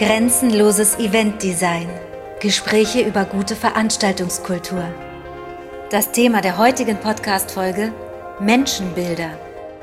Grenzenloses Eventdesign. Gespräche über gute Veranstaltungskultur. Das Thema der heutigen Podcast-Folge: Menschenbilder.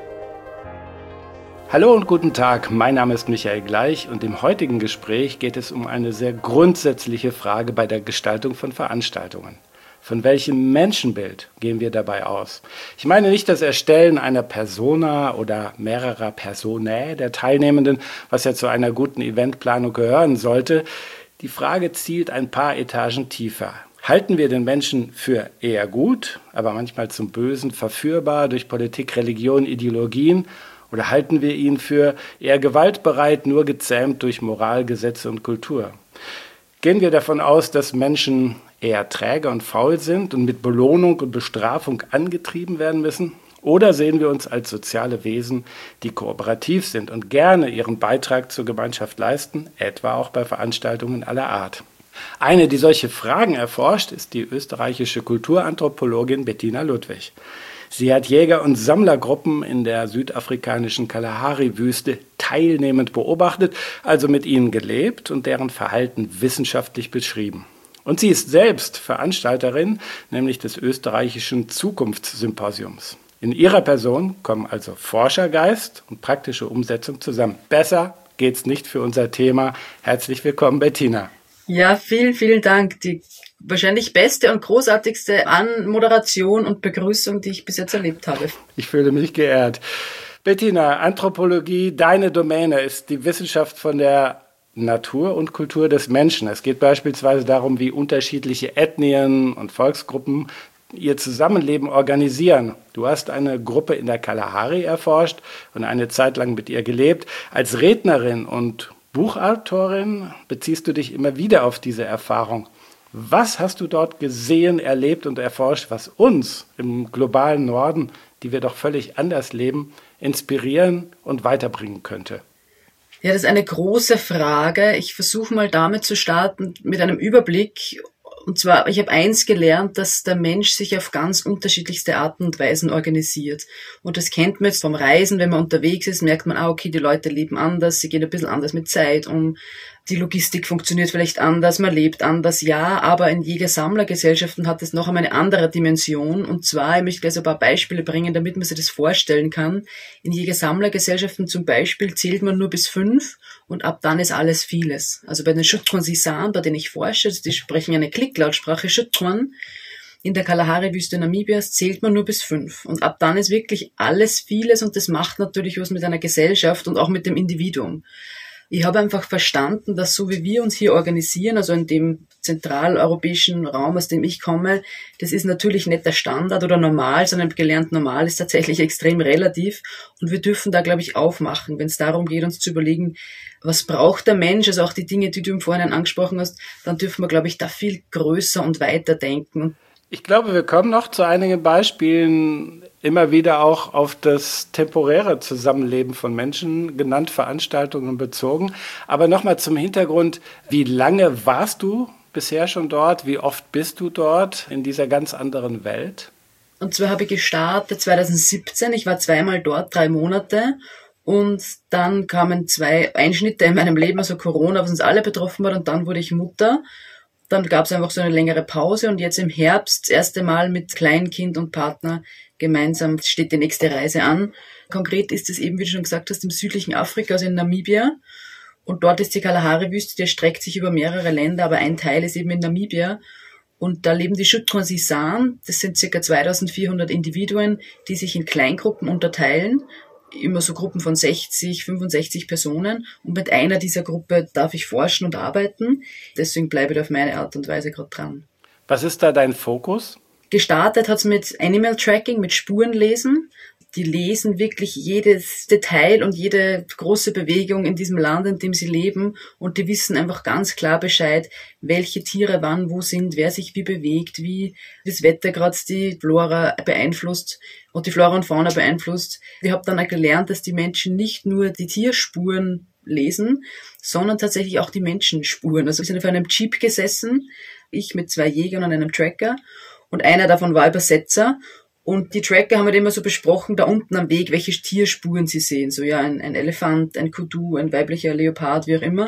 Hallo und guten Tag, mein Name ist Michael Gleich und im heutigen Gespräch geht es um eine sehr grundsätzliche Frage bei der Gestaltung von Veranstaltungen. Von welchem Menschenbild gehen wir dabei aus? Ich meine nicht das Erstellen einer Persona oder mehrerer Personae der Teilnehmenden, was ja zu einer guten Eventplanung gehören sollte. Die Frage zielt ein paar Etagen tiefer. Halten wir den Menschen für eher gut, aber manchmal zum Bösen verführbar durch Politik, Religion, Ideologien? Oder halten wir ihn für eher gewaltbereit, nur gezähmt durch Moral, Gesetze und Kultur? Gehen wir davon aus, dass Menschen eher träge und faul sind und mit Belohnung und Bestrafung angetrieben werden müssen? Oder sehen wir uns als soziale Wesen, die kooperativ sind und gerne ihren Beitrag zur Gemeinschaft leisten, etwa auch bei Veranstaltungen aller Art? Eine, die solche Fragen erforscht, ist die österreichische Kulturanthropologin Bettina Ludwig. Sie hat Jäger- und Sammlergruppen in der südafrikanischen Kalahari-Wüste teilnehmend beobachtet, also mit ihnen gelebt und deren Verhalten wissenschaftlich beschrieben. Und sie ist selbst Veranstalterin, nämlich des österreichischen Zukunftssymposiums. In ihrer Person kommen also Forschergeist und praktische Umsetzung zusammen. Besser geht's nicht für unser Thema. Herzlich willkommen, Bettina. Ja, vielen, vielen Dank. Die wahrscheinlich beste und großartigste Anmoderation und Begrüßung, die ich bis jetzt erlebt habe. Ich fühle mich geehrt. Bettina, Anthropologie, deine Domäne ist die Wissenschaft von der Natur und Kultur des Menschen. Es geht beispielsweise darum, wie unterschiedliche Ethnien und Volksgruppen ihr Zusammenleben organisieren. Du hast eine Gruppe in der Kalahari erforscht und eine Zeit lang mit ihr gelebt. Als Rednerin und Buchautorin beziehst du dich immer wieder auf diese Erfahrung. Was hast du dort gesehen, erlebt und erforscht, was uns im globalen Norden, die wir doch völlig anders leben, inspirieren und weiterbringen könnte? Ja, das ist eine große Frage. Ich versuche mal damit zu starten, mit einem Überblick. Und zwar, ich habe eins gelernt, dass der Mensch sich auf ganz unterschiedlichste Arten und Weisen organisiert. Und das kennt man jetzt vom Reisen, wenn man unterwegs ist, merkt man, okay, die Leute leben anders, sie gehen ein bisschen anders mit Zeit um. Die Logistik funktioniert vielleicht anders, man lebt anders, ja, aber in Jäger-Sammler-Gesellschaften hat es noch einmal eine andere Dimension. Und zwar, ich möchte gleich so ein paar Beispiele bringen, damit man sich das vorstellen kann. In Jäger-Sammler-Gesellschaften zum Beispiel zählt man nur bis 5 und ab dann ist alles vieles. Also bei den Schutzkorn-Sisan, bei denen ich forsche, die sprechen eine Klicklautsprache, Schutzkorn. In der Kalahari-Wüste Namibias zählt man nur bis 5. Und ab dann ist wirklich alles vieles und das macht natürlich was mit einer Gesellschaft und auch mit dem Individuum. Ich habe einfach verstanden, dass so wie wir uns hier organisieren, also in dem zentraleuropäischen Raum, aus dem ich komme, das ist natürlich nicht der Standard oder normal, sondern gelernt normal ist tatsächlich extrem relativ. Und wir dürfen da, glaube ich, aufmachen, wenn es darum geht, uns zu überlegen, was braucht der Mensch, also auch die Dinge, die du im Vorhinein angesprochen hast, dann dürfen wir, glaube ich, da viel größer und weiter denken. Ich glaube, wir kommen noch zu einigen Beispielen immer wieder auch auf das temporäre Zusammenleben von Menschen, genannt Veranstaltungen bezogen. Aber nochmal zum Hintergrund, wie lange warst du bisher schon dort? Wie oft bist du dort in dieser ganz anderen Welt? Und zwar habe ich gestartet 2017, ich war 2-mal dort, 3 Monate. Und dann kamen 2 Einschnitte in meinem Leben, also Corona, was uns alle betroffen hat. Und dann wurde ich Mutter. Dann gab es einfach so eine längere Pause und jetzt im Herbst das erste Mal mit Kleinkind und Partner gemeinsam steht die nächste Reise an. Konkret ist es eben, wie du schon gesagt hast, im südlichen Afrika, also in Namibia. Und dort ist die Kalahari-Wüste, die erstreckt sich über mehrere Länder, aber ein Teil ist eben in Namibia. Und da leben die Schutzkorn-Sisan, das sind ca. 2400 Individuen, die sich in Kleingruppen unterteilen. Immer so Gruppen von 60, 65 Personen und mit einer dieser Gruppe darf ich forschen und arbeiten. Deswegen bleibe ich auf meine Art und Weise gerade dran. Was ist da dein Fokus? Gestartet hat es mit Animal Tracking, mit Spurenlesen. Die lesen wirklich jedes Detail und jede große Bewegung in diesem Land, in dem sie leben. Und die wissen einfach ganz klar Bescheid, welche Tiere wann wo sind, wer sich wie bewegt, wie das Wetter gerade die Flora beeinflusst und die Flora und Fauna beeinflusst. Ich habe dann auch gelernt, dass die Menschen nicht nur die Tierspuren lesen, sondern tatsächlich auch die Menschenspuren. Also wir sind auf einem Jeep gesessen, ich mit 2 Jägern und einem Tracker. Und einer davon war Übersetzer. Und die Tracker haben halt immer so besprochen, da unten am Weg, welche Tierspuren sie sehen. So ja, ein Elefant, ein Kudu, ein weiblicher Leopard, wie auch immer.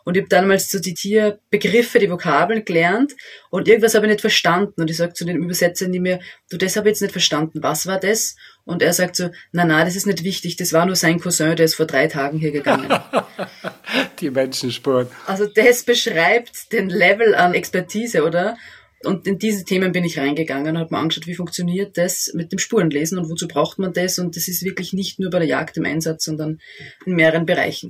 Und ich habe damals so die Tierbegriffe, die Vokabeln gelernt und irgendwas habe ich nicht verstanden. Und ich sage zu dem Übersetzer in mir, du, das habe ich jetzt nicht verstanden, was war das? Und er sagt so, na, das ist nicht wichtig, das war nur sein Cousin, der ist vor 3 Tagen hier gegangen. Die Menschenspuren. Also das beschreibt den Level an Expertise, oder? Und in diese Themen bin ich reingegangen und habe mir angeschaut, wie funktioniert das mit dem Spurenlesen und wozu braucht man das? Und das ist wirklich nicht nur bei der Jagd im Einsatz, sondern in mehreren Bereichen.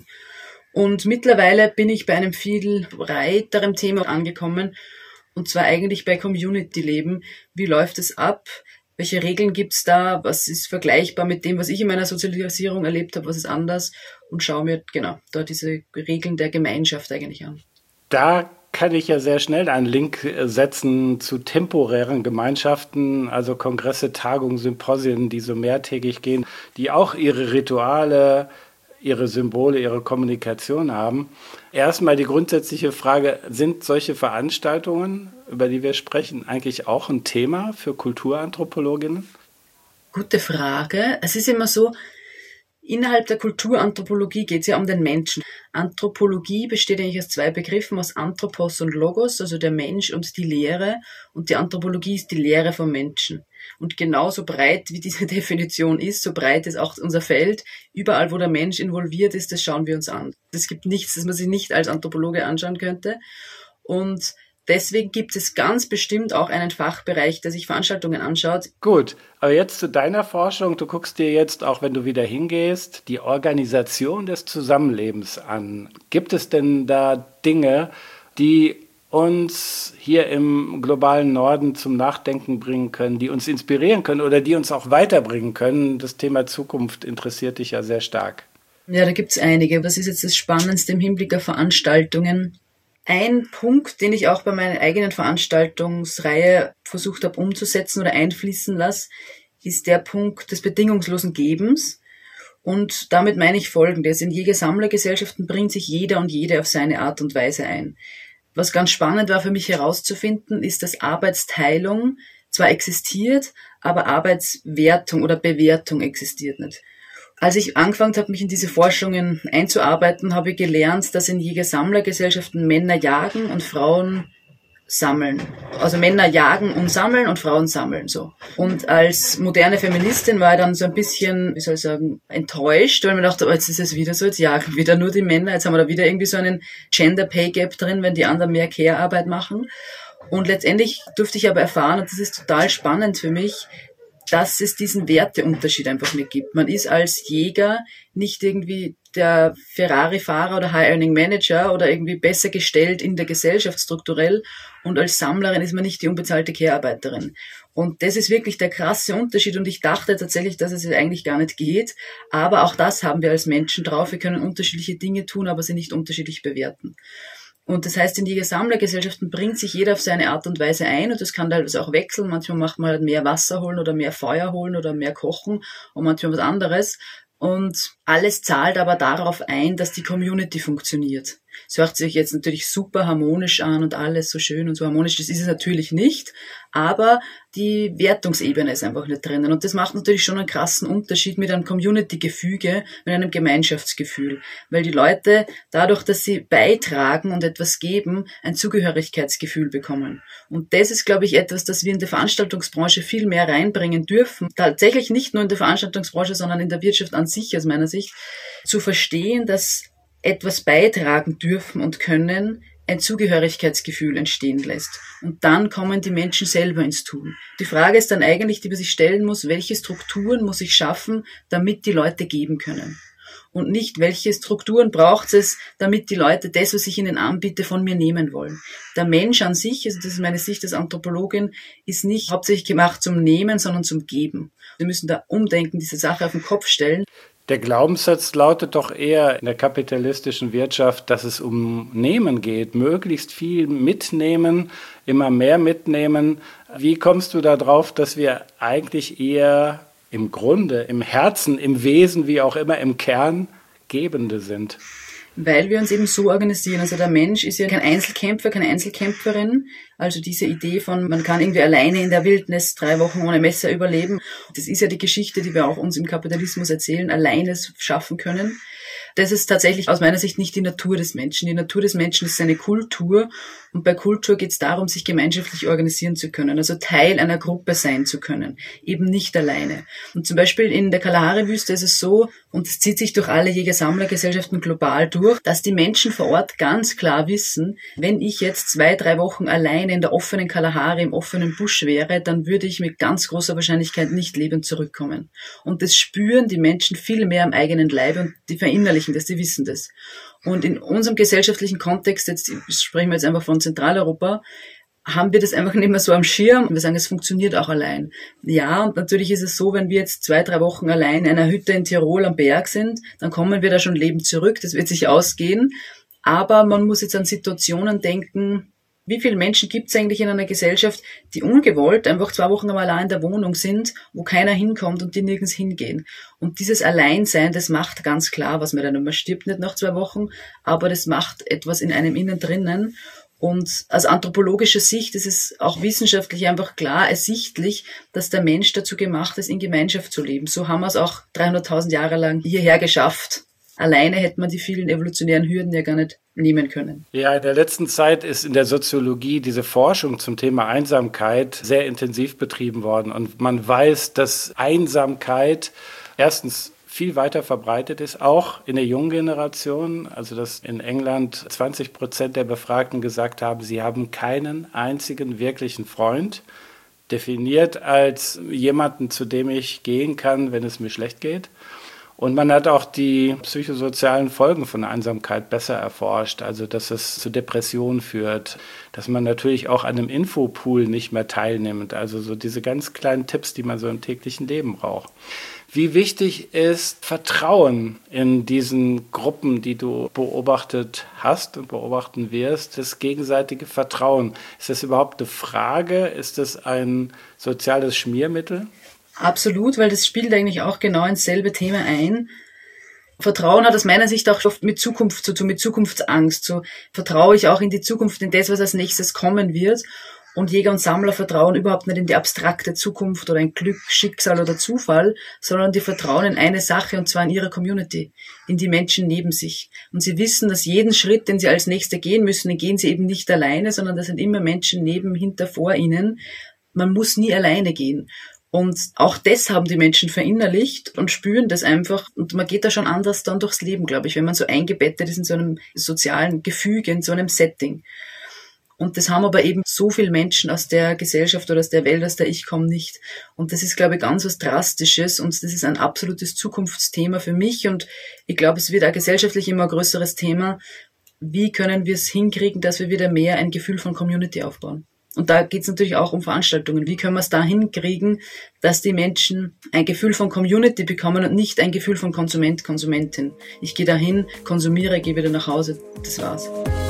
Und mittlerweile bin ich bei einem viel breiteren Thema angekommen, und zwar eigentlich bei Community-Leben. Wie läuft es ab? Welche Regeln gibt's da? Was ist vergleichbar mit dem, was ich in meiner Sozialisierung erlebt habe? Was ist anders? Und schaue mir genau da diese Regeln der Gemeinschaft eigentlich an. Da kann ich ja sehr schnell einen Link setzen zu temporären Gemeinschaften, also Kongresse, Tagungen, Symposien, die so mehrtägig gehen, die auch ihre Rituale, ihre Symbole, ihre Kommunikation haben. Erstmal die grundsätzliche Frage, sind solche Veranstaltungen, über die wir sprechen, eigentlich auch ein Thema für Kulturanthropologinnen? Gute Frage. Es ist immer so, innerhalb der Kulturanthropologie geht es ja um den Menschen. Anthropologie besteht eigentlich aus 2 Begriffen, aus Anthropos und Logos, also der Mensch und die Lehre. Und die Anthropologie ist die Lehre vom Menschen. Und genauso breit wie diese Definition ist, so breit ist auch unser Feld. Überall, wo der Mensch involviert ist, das schauen wir uns an. Es gibt nichts, das man sich nicht als Anthropologe anschauen könnte. Und deswegen gibt es ganz bestimmt auch einen Fachbereich, der sich Veranstaltungen anschaut. Gut, aber jetzt zu deiner Forschung. Du guckst dir jetzt, auch wenn du wieder hingehst, die Organisation des Zusammenlebens an. Gibt es denn da Dinge, die uns hier im globalen Norden zum Nachdenken bringen können, die uns inspirieren können oder die uns auch weiterbringen können? Das Thema Zukunft interessiert dich ja sehr stark. Ja, da gibt's einige. Was ist jetzt das Spannendste im Hinblick auf Veranstaltungen? Ein Punkt, den ich auch bei meiner eigenen Veranstaltungsreihe versucht habe umzusetzen oder einfließen lasse, ist der Punkt des bedingungslosen Gebens. Und damit meine ich Folgendes. In Jäger-Sammler-Gesellschaften bringt sich jeder und jede auf seine Art und Weise ein. Was ganz spannend war für mich herauszufinden, ist, dass Arbeitsteilung zwar existiert, aber Arbeitswertung oder Bewertung existiert nicht. Als ich angefangen habe, mich in diese Forschungen einzuarbeiten, habe ich gelernt, dass in Jäger-Sammler-Gesellschaften Männer jagen und Frauen sammeln. Also Männer jagen und sammeln und Frauen sammeln, so. Und als moderne Feministin war ich dann so ein bisschen, wie soll ich sagen, enttäuscht, weil ich mir dachte, oh, jetzt ist es wieder so, jetzt jagen wieder nur die Männer, jetzt haben wir da wieder irgendwie so einen Gender Pay Gap drin, wenn die anderen mehr Care-Arbeit machen. Und letztendlich durfte ich aber erfahren, und das ist total spannend für mich, dass es diesen Werteunterschied einfach nicht gibt. Man ist als Jäger nicht irgendwie der Ferrari-Fahrer oder High-Earning-Manager oder irgendwie besser gestellt in der Gesellschaft strukturell, und als Sammlerin ist man nicht die unbezahlte Care-Arbeiterin. Und das ist wirklich der krasse Unterschied, und ich dachte tatsächlich, dass es eigentlich gar nicht geht, aber auch das haben wir als Menschen drauf. Wir können unterschiedliche Dinge tun, aber sie nicht unterschiedlich bewerten. Und das heißt, in Jäger-Sammler-Gesellschaften bringt sich jeder auf seine Art und Weise ein, und das kann teilweise auch wechseln. Manchmal macht man halt mehr Wasser holen oder mehr Feuer holen oder mehr kochen und manchmal was anderes. Und alles zahlt aber darauf ein, dass die Community funktioniert. Es hört sich jetzt natürlich super harmonisch an und alles so schön und so harmonisch. Das ist es natürlich nicht, aber die Wertungsebene ist einfach nicht drinnen. Und das macht natürlich schon einen krassen Unterschied mit einem Community-Gefüge, mit einem Gemeinschaftsgefühl. Weil die Leute dadurch, dass sie beitragen und etwas geben, ein Zugehörigkeitsgefühl bekommen. Und das ist, glaube ich, etwas, das wir in der Veranstaltungsbranche viel mehr reinbringen dürfen. Tatsächlich nicht nur in der Veranstaltungsbranche, sondern in der Wirtschaft an sich aus meiner Sicht. Zu verstehen, dass etwas beitragen dürfen und können, ein Zugehörigkeitsgefühl entstehen lässt. Und dann kommen die Menschen selber ins Tun. Die Frage ist dann eigentlich, die man sich stellen muss, welche Strukturen muss ich schaffen, damit die Leute geben können? Und nicht, welche Strukturen braucht es, damit die Leute das, was ich ihnen anbiete, von mir nehmen wollen. Der Mensch an sich, also das ist meine Sicht als Anthropologin, ist nicht hauptsächlich gemacht zum Nehmen, sondern zum Geben. Wir müssen da umdenken, diese Sache auf den Kopf stellen. Der Glaubenssatz lautet doch eher in der kapitalistischen Wirtschaft, dass es um Nehmen geht, möglichst viel mitnehmen, immer mehr mitnehmen. Wie kommst du da drauf, dass wir eigentlich eher im Grunde, im Herzen, im Wesen, wie auch immer, im Kern Gebende sind? Weil wir uns eben so organisieren. Also der Mensch ist ja kein Einzelkämpfer, keine Einzelkämpferin. Also diese Idee von, man kann irgendwie alleine in der Wildnis 3 Wochen ohne Messer überleben. Das ist ja die Geschichte, die wir auch uns im Kapitalismus erzählen, alleine es schaffen können. Das ist tatsächlich aus meiner Sicht nicht die Natur des Menschen. Die Natur des Menschen ist seine Kultur und bei Kultur geht es darum, sich gemeinschaftlich organisieren zu können, also Teil einer Gruppe sein zu können, eben nicht alleine. Und zum Beispiel in der Kalahari-Wüste ist es so, und es zieht sich durch alle Jäger-Sammler-Gesellschaften global durch, dass die Menschen vor Ort ganz klar wissen, wenn ich jetzt 2-3 Wochen alleine in der offenen Kalahari, im offenen Busch wäre, dann würde ich mit ganz großer Wahrscheinlichkeit nicht lebend zurückkommen. Und das spüren die Menschen viel mehr am eigenen Leib und die verinnerlichen das, die wissen das. Und in unserem gesellschaftlichen Kontext, jetzt sprechen wir jetzt einfach von Zentraleuropa, haben wir das einfach nicht mehr so am Schirm. Wir sagen, es funktioniert auch allein. Ja, und natürlich ist es so, wenn wir jetzt 2-3 Wochen allein in einer Hütte in Tirol am Berg sind, dann kommen wir da schon lebend zurück. Das wird sich ausgehen. Aber man muss jetzt an Situationen denken, wie viele Menschen gibt es eigentlich in einer Gesellschaft, die ungewollt einfach 2 Wochen einmal allein in der Wohnung sind, wo keiner hinkommt und die nirgends hingehen. Und dieses Alleinsein, das macht ganz klar, was man dann, man stirbt nicht nach 2 Wochen, aber das macht etwas in einem innen drinnen. Und aus anthropologischer Sicht ist es auch wissenschaftlich einfach klar ersichtlich, dass der Mensch dazu gemacht ist, in Gemeinschaft zu leben. So haben wir es auch 300.000 Jahre lang hierher geschafft. Alleine hätte man die vielen evolutionären Hürden ja gar nicht nehmen können. Ja, in der letzten Zeit ist in der Soziologie diese Forschung zum Thema Einsamkeit sehr intensiv betrieben worden. Und man weiß, dass Einsamkeit erstens viel weiter verbreitet ist, auch in der jungen Generation. Also dass in England 20% der Befragten gesagt haben, sie haben keinen einzigen wirklichen Freund, definiert als jemanden, zu dem ich gehen kann, wenn es mir schlecht geht. Und man hat auch die psychosozialen Folgen von Einsamkeit besser erforscht, also dass es zu Depressionen führt, dass man natürlich auch an einem Infopool nicht mehr teilnimmt, also so diese ganz kleinen Tipps, die man so im täglichen Leben braucht. Wie wichtig ist Vertrauen in diesen Gruppen, die du beobachtet hast und beobachten wirst, das gegenseitige Vertrauen? Ist das überhaupt eine Frage? Ist das ein soziales Schmiermittel? Absolut, weil das spielt eigentlich auch genau ins selbe Thema ein. Vertrauen hat aus meiner Sicht auch oft mit Zukunft zu tun, mit Zukunftsangst. So vertraue ich auch in die Zukunft, in das, was als nächstes kommen wird. Und Jäger und Sammler vertrauen überhaupt nicht in die abstrakte Zukunft oder in Glück, Schicksal oder Zufall, sondern die vertrauen in eine Sache, und zwar in ihre Community, in die Menschen neben sich. Und sie wissen, dass jeden Schritt, den sie als Nächster gehen müssen, den gehen sie eben nicht alleine, sondern da sind immer Menschen neben, hinter, vor ihnen. Man muss nie alleine gehen. Und auch das haben die Menschen verinnerlicht und spüren das einfach. Und man geht da schon anders dann durchs Leben, glaube ich, wenn man so eingebettet ist in so einem sozialen Gefüge, in so einem Setting. Und das haben aber eben so viele Menschen aus der Gesellschaft oder aus der Welt, aus der ich komme, nicht. Und das ist, glaube ich, ganz was Drastisches und das ist ein absolutes Zukunftsthema für mich. Und ich glaube, es wird auch gesellschaftlich immer ein größeres Thema. Wie können wir es hinkriegen, dass wir wieder mehr ein Gefühl von Community aufbauen? Und da geht es natürlich auch um Veranstaltungen. Wie können wir es da hinkriegen, dass die Menschen ein Gefühl von Community bekommen und nicht ein Gefühl von Konsument, Konsumentin. Ich gehe dahin, konsumiere, gehe wieder nach Hause. Das war's.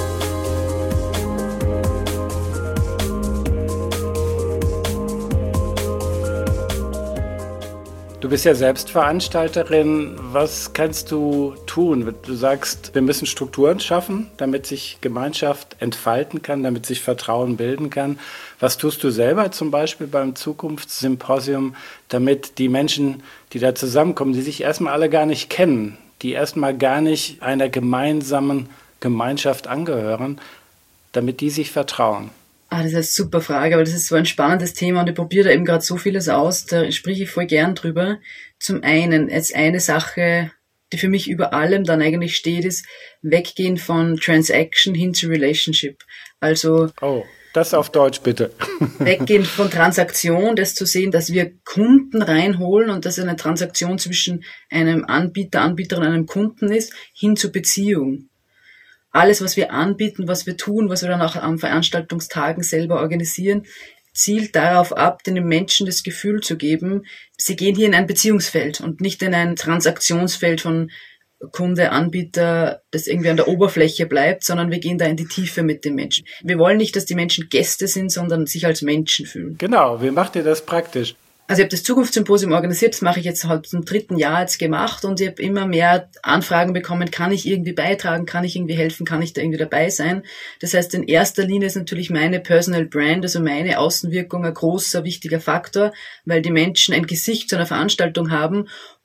Du bist ja selbst Veranstalterin. Was kannst du tun? Du sagst, wir müssen Strukturen schaffen, damit sich Gemeinschaft entfalten kann, damit sich Vertrauen bilden kann. Was tust du selber zum Beispiel beim Zukunftssymposium, damit die Menschen, die da zusammenkommen, die sich erstmal alle gar nicht kennen, die erstmal gar nicht einer gemeinsamen Gemeinschaft angehören, damit die sich vertrauen? Das ist eine super Frage, weil das ist so ein spannendes Thema und ich probiere da eben gerade so vieles aus, da spreche ich voll gern drüber. Zum einen, jetzt eine Sache, die für mich über allem dann eigentlich steht, ist weggehen von Transaction hin zu Relationship. Also das auf Deutsch bitte. Weggehen von Transaktion, das zu sehen, dass wir Kunden reinholen und dass eine Transaktion zwischen einem Anbieter und einem Kunden ist, hin zu Beziehung. Alles, was wir anbieten, was wir tun, was wir dann auch an Veranstaltungstagen selber organisieren, zielt darauf ab, den Menschen das Gefühl zu geben, sie gehen hier in ein Beziehungsfeld und nicht in ein Transaktionsfeld von Kunde, Anbieter, das irgendwie an der Oberfläche bleibt, sondern wir gehen da in die Tiefe mit den Menschen. Wir wollen nicht, dass die Menschen Gäste sind, sondern sich als Menschen fühlen. Genau, wie macht ihr das praktisch? Also ich habe das Zukunftssymposium organisiert, das mache ich jetzt halt zum 3. Jahr jetzt gemacht und ich habe immer mehr Anfragen bekommen, kann ich irgendwie beitragen, kann ich irgendwie helfen, kann ich da irgendwie dabei sein. Das heißt, in erster Linie ist natürlich meine Personal Brand, also meine Außenwirkung ein großer, wichtiger Faktor, weil die Menschen ein Gesicht zu einer Veranstaltung haben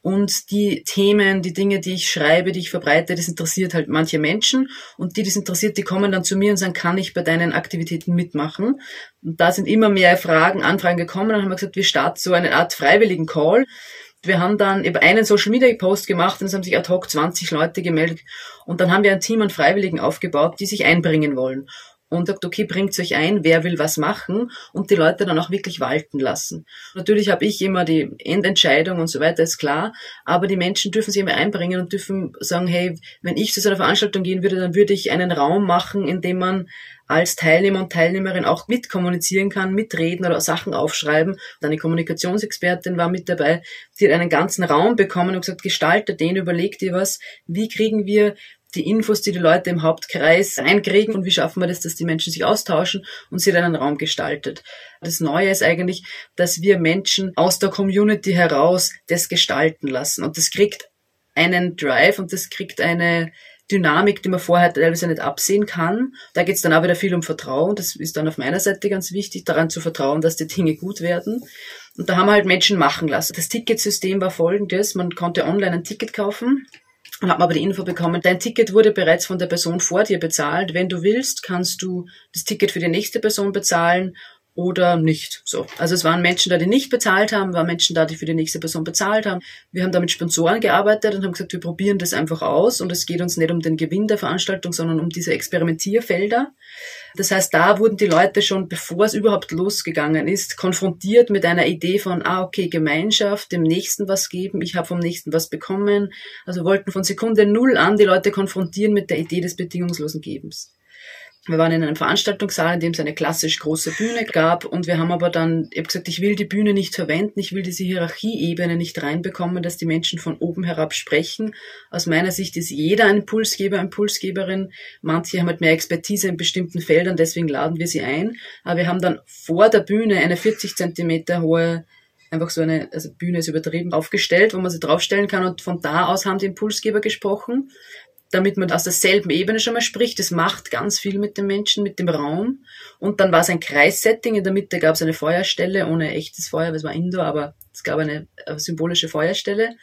Und die Themen, die Dinge, die ich schreibe, die ich verbreite, das interessiert halt manche Menschen. Und die das interessiert, die kommen dann zu mir und sagen, kann ich bei deinen Aktivitäten mitmachen? Und da sind immer mehr Anfragen gekommen. Und dann haben wir gesagt, wir starten so eine Art freiwilligen Call. Wir haben dann eben einen Social-Media-Post gemacht und es haben sich ad hoc 20 Leute gemeldet. Und dann haben wir ein Team an Freiwilligen aufgebaut, die sich einbringen wollen. Und sagt, okay, bringt euch ein, wer will was machen und die Leute dann auch wirklich walten lassen. Natürlich habe ich immer die Endentscheidung und so weiter, ist klar, aber die Menschen dürfen sich immer einbringen und dürfen sagen, hey, wenn ich zu so einer Veranstaltung gehen würde, dann würde ich einen Raum machen, in dem man als Teilnehmer und Teilnehmerin auch mitkommunizieren kann, mitreden oder Sachen aufschreiben. Und eine Kommunikationsexpertin war mit dabei, die hat einen ganzen Raum bekommen und gesagt, gestaltet den, überlegt dir was, wie kriegen wir die Infos, die Leute im Hauptkreis reinkriegen und wie schaffen wir das, dass die Menschen sich austauschen, und sie hat einen Raum gestaltet. Das Neue ist eigentlich, dass wir Menschen aus der Community heraus das gestalten lassen, und das kriegt einen Drive und das kriegt eine Dynamik, die man vorher teilweise nicht absehen kann. Da geht es dann auch wieder viel um Vertrauen. Das ist dann auf meiner Seite ganz wichtig, daran zu vertrauen, dass die Dinge gut werden. Und da haben wir halt Menschen machen lassen. Das Ticketsystem war folgendes: Man konnte online ein Ticket kaufen. Und hat man aber die Info bekommen, dein Ticket wurde bereits von der Person vor dir bezahlt. Wenn du willst, kannst du das Ticket für die nächste Person bezahlen oder nicht. So. Also es waren Menschen da, die nicht bezahlt haben, waren Menschen da, die für die nächste Person bezahlt haben. Wir haben da mit Sponsoren gearbeitet und haben gesagt, wir probieren das einfach aus, und es geht uns nicht um den Gewinn der Veranstaltung, sondern um diese Experimentierfelder. Das heißt, da wurden die Leute schon, bevor es überhaupt losgegangen ist, konfrontiert mit einer Idee von, okay, Gemeinschaft, dem Nächsten was geben, ich habe vom Nächsten was bekommen. Also wollten von Sekunde 0 an die Leute konfrontieren mit der Idee des bedingungslosen Gebens. Wir waren in einem Veranstaltungssaal, in dem es eine klassisch große Bühne gab, und wir haben aber dann, ich habe gesagt, ich will die Bühne nicht verwenden, ich will diese Hierarchieebene nicht reinbekommen, dass die Menschen von oben herab sprechen. Aus meiner Sicht ist jeder ein Impulsgeber, Impulsgeberin. Manche haben halt mehr Expertise in bestimmten Feldern, deswegen laden wir sie ein. Aber wir haben dann vor der Bühne eine 40 Zentimeter hohe, einfach so eine, also Bühne ist übertrieben, aufgestellt, wo man sie draufstellen kann, und von da aus haben die Impulsgeber gesprochen, damit man aus derselben Ebene schon mal spricht. Das macht ganz viel mit den Menschen, mit dem Raum. Und dann war es ein Kreissetting. In der Mitte gab es eine Feuerstelle, ohne echtes Feuer, weil es war Indoor, aber es gab eine symbolische Feuerstelle.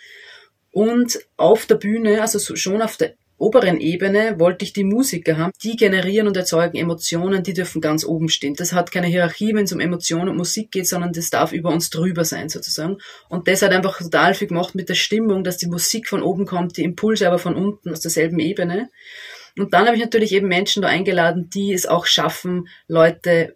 Und auf der Bühne, also schon auf der oberen Ebene, wollte ich die Musiker haben. Die generieren und erzeugen Emotionen, die dürfen ganz oben stehen. Das hat keine Hierarchie, wenn es um Emotionen und Musik geht, sondern das darf über uns drüber sein, sozusagen. Und das hat einfach total viel gemacht mit der Stimmung, dass die Musik von oben kommt, die Impulse aber von unten, aus derselben Ebene. Und dann habe ich natürlich eben Menschen da eingeladen, die es auch schaffen, Leute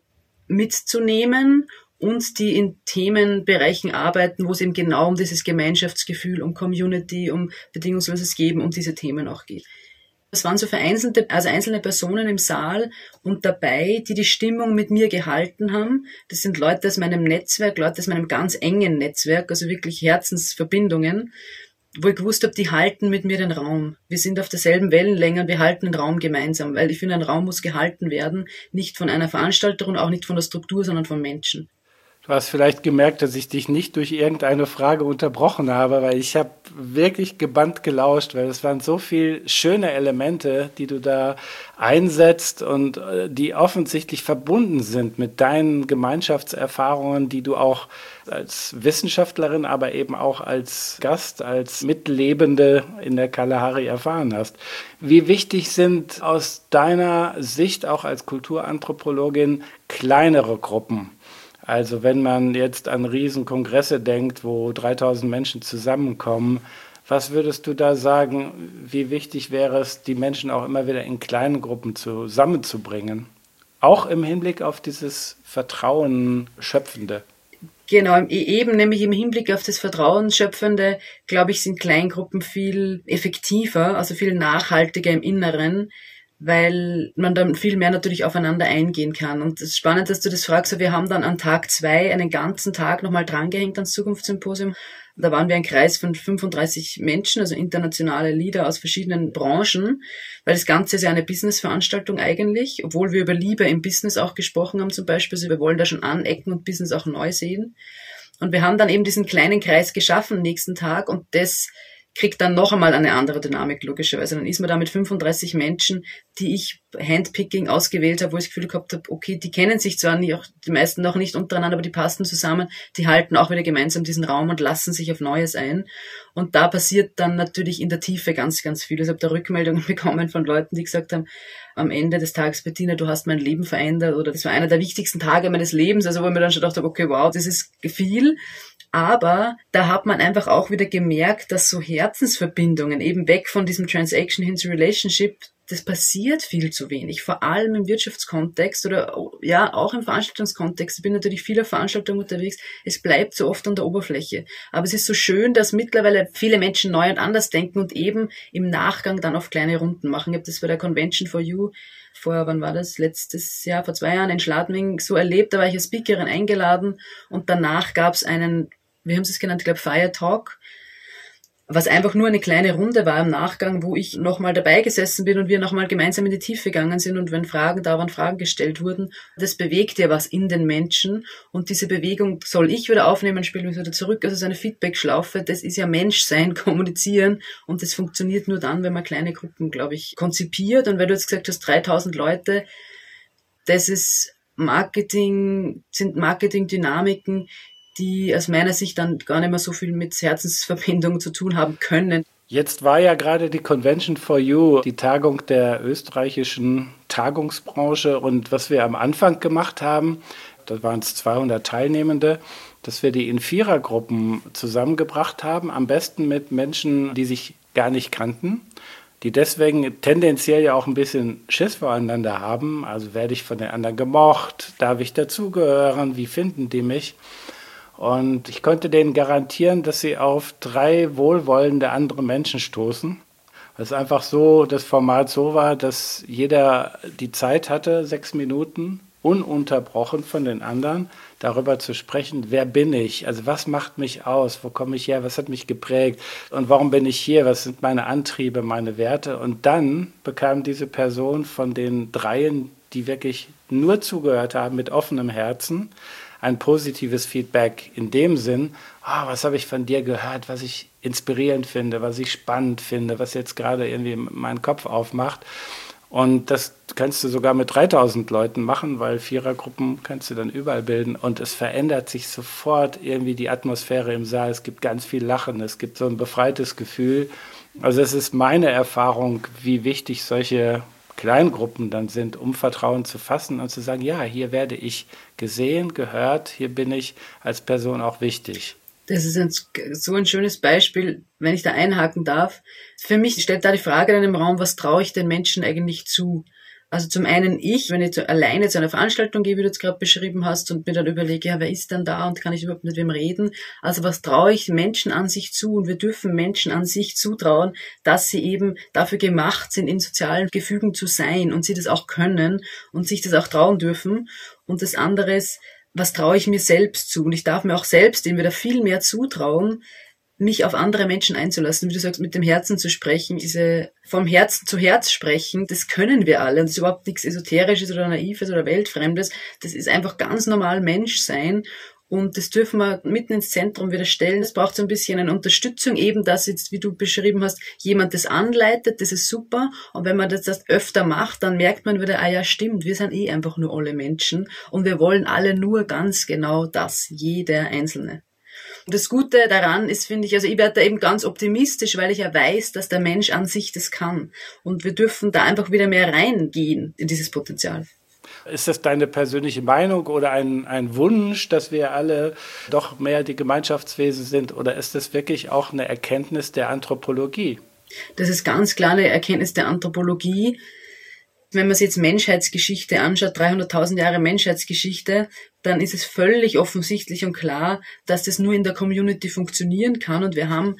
mitzunehmen und die in Themenbereichen arbeiten, wo es eben genau um dieses Gemeinschaftsgefühl, um Community, um bedingungsloses Geben, um diese Themen auch geht. Es waren so vereinzelte, also einzelne Personen im Saal und dabei, die die Stimmung mit mir gehalten haben. Das sind Leute aus meinem Netzwerk, Leute aus meinem ganz engen Netzwerk, also wirklich Herzensverbindungen, wo ich gewusst habe, die halten mit mir den Raum. Wir sind auf derselben Wellenlänge und wir halten den Raum gemeinsam, weil ich finde, ein Raum muss gehalten werden, nicht von einer Veranstalterin, auch nicht von der Struktur, sondern von Menschen. Du hast vielleicht gemerkt, dass ich dich nicht durch irgendeine Frage unterbrochen habe, weil ich habe wirklich gebannt gelauscht, weil es waren so viele schöne Elemente, die du da einsetzt und die offensichtlich verbunden sind mit deinen Gemeinschaftserfahrungen, die du auch als Wissenschaftlerin, aber eben auch als Gast, als Mitlebende in der Kalahari erfahren hast. Wie wichtig sind aus deiner Sicht auch als Kulturanthropologin kleinere Gruppen? Also wenn man jetzt an Riesenkongresse denkt, wo 3000 Menschen zusammenkommen, was würdest du da sagen, wie wichtig wäre es, die Menschen auch immer wieder in kleinen Gruppen zusammenzubringen? Auch im Hinblick auf dieses Vertrauen Schöpfende. Genau, eben nämlich im Hinblick auf das Vertrauen Schöpfende, glaube ich, sind Kleingruppen viel effektiver, also viel nachhaltiger im Inneren, weil man dann viel mehr natürlich aufeinander eingehen kann. Und es ist spannend, dass du das fragst. Wir haben dann an Tag 2 einen ganzen Tag nochmal drangehängt ans Zukunftssymposium. Da waren wir ein Kreis von 35 Menschen, also internationale Leader aus verschiedenen Branchen, weil das Ganze ist ja eine Business-Veranstaltung eigentlich, obwohl wir über Liebe im Business auch gesprochen haben zum Beispiel. Also wir wollen da schon anecken und Business auch neu sehen. Und wir haben dann eben diesen kleinen Kreis geschaffen am nächsten Tag, und das kriegt dann noch einmal eine andere Dynamik, logischerweise. Dann ist man da mit 35 Menschen, die ich Handpicking ausgewählt habe, wo ich das Gefühl gehabt habe, okay, die kennen sich zwar nicht, auch die meisten noch nicht untereinander, aber die passen zusammen, die halten auch wieder gemeinsam diesen Raum und lassen sich auf Neues ein. Und da passiert dann natürlich in der Tiefe ganz, ganz viel. Ich habe da Rückmeldungen bekommen von Leuten, die gesagt haben, am Ende des Tages, Bettina, du hast mein Leben verändert, oder das war einer der wichtigsten Tage meines Lebens, also wo ich mir dann schon gedacht habe, okay, wow, das ist viel. Aber da hat man einfach auch wieder gemerkt, dass so Herzensverbindungen, eben weg von diesem Transaction hin zu Relationship, das passiert viel zu wenig, vor allem im Wirtschaftskontext oder ja auch im Veranstaltungskontext. Ich bin natürlich viel auf Veranstaltungen unterwegs, es bleibt so oft an der Oberfläche. Aber es ist so schön, dass mittlerweile viele Menschen neu und anders denken und eben im Nachgang dann auf kleine Runden machen. Ich habe das bei der Convention for You wann war das? Letztes Jahr, vor 2 Jahren in Schladming so erlebt, da war ich als Speakerin eingeladen und danach gab es einen, wie haben sie es genannt, ich glaube Fire Talk, was einfach nur eine kleine Runde war im Nachgang, wo ich nochmal dabei gesessen bin und wir nochmal gemeinsam in die Tiefe gegangen sind und wenn Fragen da waren, Fragen gestellt wurden. Das bewegt ja was in den Menschen und diese Bewegung soll ich wieder aufnehmen, spiele mich wieder zurück, also so eine Feedback-Schlaufe, das ist ja Menschsein, kommunizieren und das funktioniert nur dann, wenn man kleine Gruppen, glaube ich, konzipiert und weil du jetzt gesagt hast, 3000 Leute, das ist sind Marketing-Dynamiken, die aus meiner Sicht dann gar nicht mehr so viel mit Herzensverbindung zu tun haben können. Jetzt war ja gerade die Convention for You, die Tagung der österreichischen Tagungsbranche und was wir am Anfang gemacht haben, da waren es 200 Teilnehmende, dass wir die in Vierergruppen zusammengebracht haben, am besten mit Menschen, die sich gar nicht kannten, die deswegen tendenziell ja auch ein bisschen Schiss voreinander haben, also werde ich von den anderen gemocht, darf ich dazugehören, wie finden die mich? Und ich konnte denen garantieren, dass sie auf 3 wohlwollende andere Menschen stoßen. Weil es einfach so, das Format so war, dass jeder die Zeit hatte, 6 Minuten, ununterbrochen von den anderen, darüber zu sprechen, wer bin ich, also was macht mich aus, wo komme ich her, was hat mich geprägt und warum bin ich hier, was sind meine Antriebe, meine Werte. Und dann bekam diese Person von den 3, die wirklich nur zugehört haben, mit offenem Herzen, ein positives Feedback in dem Sinn, was habe ich von dir gehört, was ich inspirierend finde, was ich spannend finde, was jetzt gerade irgendwie meinen Kopf aufmacht. Und das kannst du sogar mit 3000 Leuten machen, weil Vierergruppen kannst du dann überall bilden und es verändert sich sofort irgendwie die Atmosphäre im Saal. Es gibt ganz viel Lachen, es gibt so ein befreites Gefühl. Also es ist meine Erfahrung, wie wichtig solche Kleingruppen dann sind, um Vertrauen zu fassen und zu sagen, ja, hier werde ich gesehen, gehört, hier bin ich als Person auch wichtig. Das ist so ein schönes Beispiel, wenn ich da einhaken darf. Für mich stellt da die Frage dann im Raum, was traue ich den Menschen eigentlich zu? Also zum einen wenn ich alleine zu einer Veranstaltung gehe, wie du jetzt gerade beschrieben hast, und mir dann überlege, ja, wer ist denn da und kann ich überhaupt mit wem reden? Also was traue ich Menschen an sich zu? Und wir dürfen Menschen an sich zutrauen, dass sie eben dafür gemacht sind, in sozialen Gefügen zu sein und sie das auch können und sich das auch trauen dürfen. Und das andere ist, was traue ich mir selbst zu? Und ich darf mir auch selbst eben wieder viel mehr zutrauen, mich auf andere Menschen einzulassen, wie du sagst, mit dem Herzen zu sprechen, diese vom Herzen zu Herz sprechen, das können wir alle. Und das ist überhaupt nichts Esoterisches oder Naives oder Weltfremdes. Das ist einfach ganz normal Menschsein. Und das dürfen wir mitten ins Zentrum wieder stellen. Es braucht so ein bisschen eine Unterstützung, eben dass jetzt, wie du beschrieben hast, jemand das anleitet, das ist super. Und wenn man das öfter macht, dann merkt man wieder, ja stimmt, wir sind einfach nur alle Menschen. Und wir wollen alle nur ganz genau das, jeder Einzelne. Das Gute daran ist, finde ich, also ich werde da eben ganz optimistisch, weil ich ja weiß, dass der Mensch an sich das kann. Und wir dürfen da einfach wieder mehr reingehen in dieses Potenzial. Ist das deine persönliche Meinung oder ein Wunsch, dass wir alle doch mehr die Gemeinschaftswesen sind? Oder ist das wirklich auch eine Erkenntnis der Anthropologie? Das ist ganz klar eine Erkenntnis der Anthropologie. Wenn man sich jetzt Menschheitsgeschichte anschaut, 300.000 Jahre Menschheitsgeschichte, dann ist es völlig offensichtlich und klar, dass das nur in der Community funktionieren kann. Und wir haben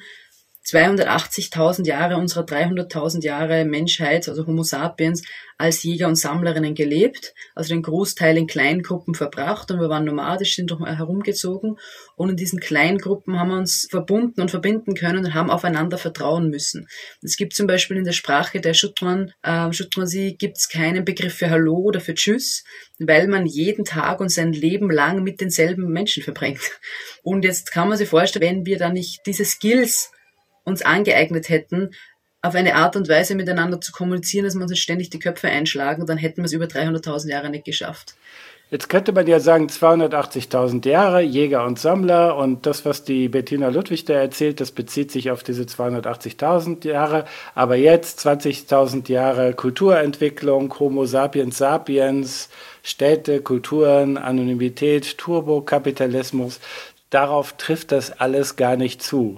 280.000 Jahre unserer 300.000 Jahre Menschheit, also Homo sapiens, als Jäger und Sammlerinnen gelebt, also den Großteil in Kleingruppen verbracht und wir waren nomadisch, sind herumgezogen und in diesen Kleingruppen haben wir uns verbunden und verbinden können und haben aufeinander vertrauen müssen. Es gibt zum Beispiel in der Sprache der Shutransi gibt es keinen Begriff für Hallo oder für Tschüss, weil man jeden Tag und sein Leben lang mit denselben Menschen verbringt. Und jetzt kann man sich vorstellen, wenn wir da nicht diese Skills uns angeeignet hätten, auf eine Art und Weise miteinander zu kommunizieren, dass wir uns ständig die Köpfe einschlagen, dann hätten wir es über 300.000 Jahre nicht geschafft. Jetzt könnte man ja sagen, 280.000 Jahre, Jäger und Sammler, und das, was die Bettina Ludwig da erzählt, das bezieht sich auf diese 280.000 Jahre, aber jetzt 20.000 Jahre Kulturentwicklung, Homo sapiens sapiens, Städte, Kulturen, Anonymität, Turbokapitalismus, darauf trifft das alles gar nicht zu.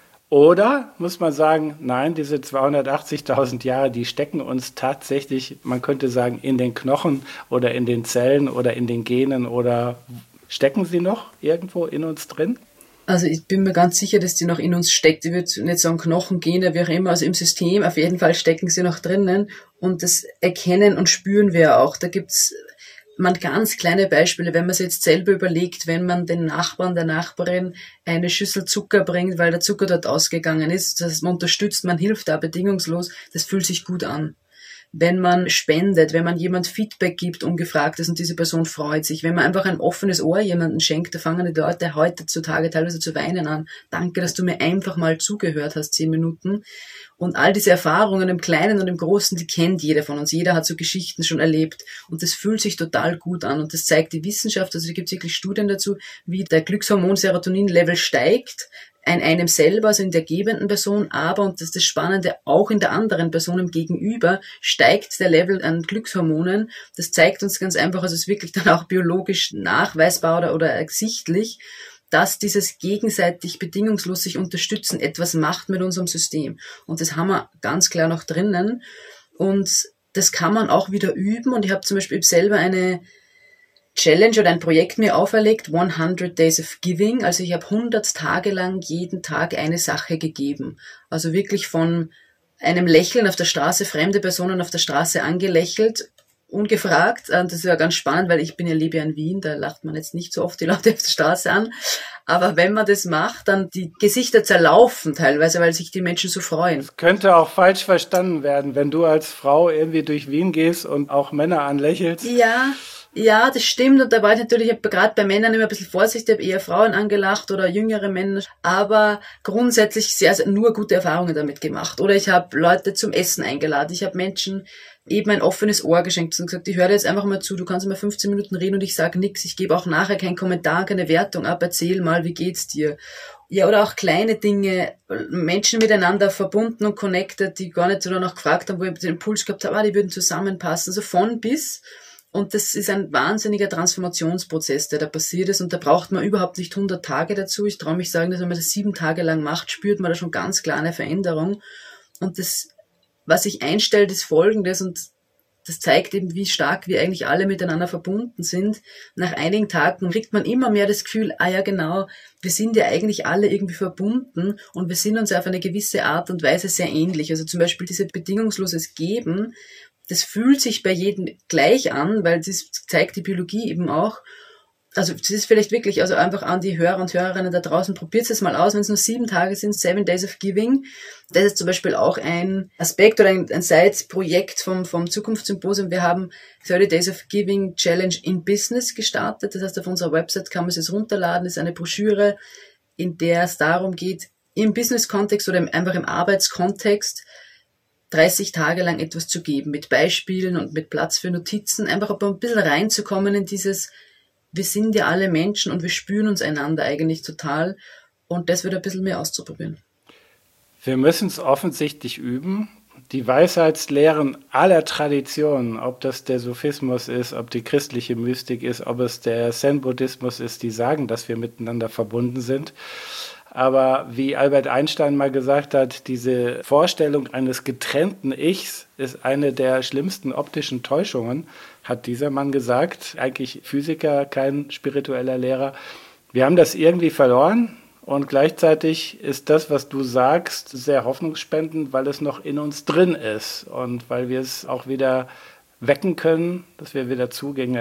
Oder muss man sagen, nein, diese 280.000 Jahre, die stecken uns tatsächlich, man könnte sagen, in den Knochen oder in den Zellen oder in den Genen, oder stecken sie noch irgendwo in uns drin? Also ich bin mir ganz sicher, dass die noch in uns steckt. Ich würde nicht sagen Knochen, Gene, wie auch immer, also im System, auf jeden Fall stecken sie noch drinnen, und das erkennen und spüren wir auch. Da gibt's ganz kleine Beispiele, wenn man sich jetzt selber überlegt, wenn man den Nachbarn, der Nachbarin eine Schüssel Zucker bringt, weil der Zucker dort ausgegangen ist, das heißt, man unterstützt, man hilft da bedingungslos, das fühlt sich gut an. Wenn man spendet, wenn man jemand Feedback gibt, ungefragt ist, und diese Person freut sich, wenn man einfach ein offenes Ohr jemandem schenkt, da fangen die Leute heutzutage teilweise zu weinen an. Danke, dass du mir einfach mal zugehört hast, 10 Minuten. Und all diese Erfahrungen im Kleinen und im Großen, die kennt jeder von uns. Jeder hat so Geschichten schon erlebt. Und das fühlt sich total gut an. Und das zeigt die Wissenschaft, also da gibt es wirklich Studien dazu, wie der Glückshormon Serotonin-Level steigt, in einem selber, also in der gebenden Person, aber, und das ist das Spannende, auch in der anderen Person im Gegenüber steigt der Level an Glückshormonen. Das zeigt uns ganz einfach, also es ist wirklich dann auch biologisch nachweisbar oder ersichtlich, dass dieses gegenseitig bedingungslos sich unterstützen etwas macht mit unserem System. Und das haben wir ganz klar noch drinnen. Und das kann man auch wieder üben. Und ich habe zum Beispiel selber eine Challenge oder ein Projekt mir auferlegt, 100 Days of Giving. Also ich habe 100 Tage lang jeden Tag eine Sache gegeben. Also wirklich von einem Lächeln auf der Straße, fremde Personen auf der Straße angelächelt, ungefragt. Das ist ja ganz spannend, weil ich lebe ja in Wien, da lacht man jetzt nicht so oft die Leute auf der Straße an. Aber wenn man das macht, dann die Gesichter zerlaufen teilweise, weil sich die Menschen so freuen. Es könnte auch falsch verstanden werden, wenn du als Frau irgendwie durch Wien gehst und auch Männer anlächelst. Ja, das stimmt. Und da war ich natürlich, ich habe gerade bei Männern immer ein bisschen vorsichtig, habe eher Frauen angelacht oder jüngere Männer, aber grundsätzlich nur gute Erfahrungen damit gemacht. Oder ich habe Leute zum Essen eingeladen. Ich habe Menschen eben ein offenes Ohr geschenkt und gesagt, ich höre dir jetzt einfach mal zu, du kannst mal 15 Minuten reden und ich sage nichts. Ich gebe auch nachher keinen Kommentar, keine Wertung ab, erzähl mal, wie geht's dir? Ja, oder auch kleine Dinge, Menschen miteinander verbunden und connected, die gar nicht so danach gefragt haben, wo ich den Impuls gehabt habe, die würden zusammenpassen. Also von bis. Und das ist ein wahnsinniger Transformationsprozess, der da passiert ist. Und da braucht man überhaupt nicht 100 Tage dazu. Ich traue mich sagen, dass wenn man das 7 Tage lang macht, spürt man da schon ganz klar eine Veränderung. Und das, was sich einstellt, ist Folgendes. Und das zeigt eben, wie stark wir eigentlich alle miteinander verbunden sind. Nach einigen Tagen kriegt man immer mehr das Gefühl, ja genau, wir sind ja eigentlich alle irgendwie verbunden und wir sind uns auf eine gewisse Art und Weise sehr ähnlich. Also zum Beispiel dieses bedingungsloses Geben, das fühlt sich bei jedem gleich an, weil das zeigt die Biologie eben auch. Also das ist vielleicht wirklich, also einfach an die Hörer und Hörerinnen da draußen, probiert es mal aus, wenn es nur 7 Tage sind, 7 Days of Giving. Das ist zum Beispiel auch ein Aspekt oder ein Side-Projekt vom Zukunftssymposium. Wir haben 30 Days of Giving Challenge in Business gestartet. Das heißt, auf unserer Website kann man es runterladen. Das ist eine Broschüre, in der es darum geht, im Business-Kontext oder einfach im Arbeitskontext 30 Tage lang etwas zu geben, mit Beispielen und mit Platz für Notizen, einfach ein bisschen reinzukommen in dieses, wir sind ja alle Menschen und wir spüren uns einander eigentlich total, und das wird ein bisschen mehr auszuprobieren. Wir müssen es offensichtlich üben. Die Weisheitslehren aller Traditionen, ob das der Sufismus ist, ob die christliche Mystik ist, ob es der Zen-Buddhismus ist, die sagen, dass wir miteinander verbunden sind. Aber wie Albert Einstein mal gesagt hat, diese Vorstellung eines getrennten Ichs ist eine der schlimmsten optischen Täuschungen, hat dieser Mann gesagt. Eigentlich Physiker, kein spiritueller Lehrer. Wir haben das irgendwie verloren und gleichzeitig ist das, was du sagst, sehr hoffnungsspendend, weil es noch in uns drin ist und weil wir es auch wieder wecken können, dass wir wieder Zugänge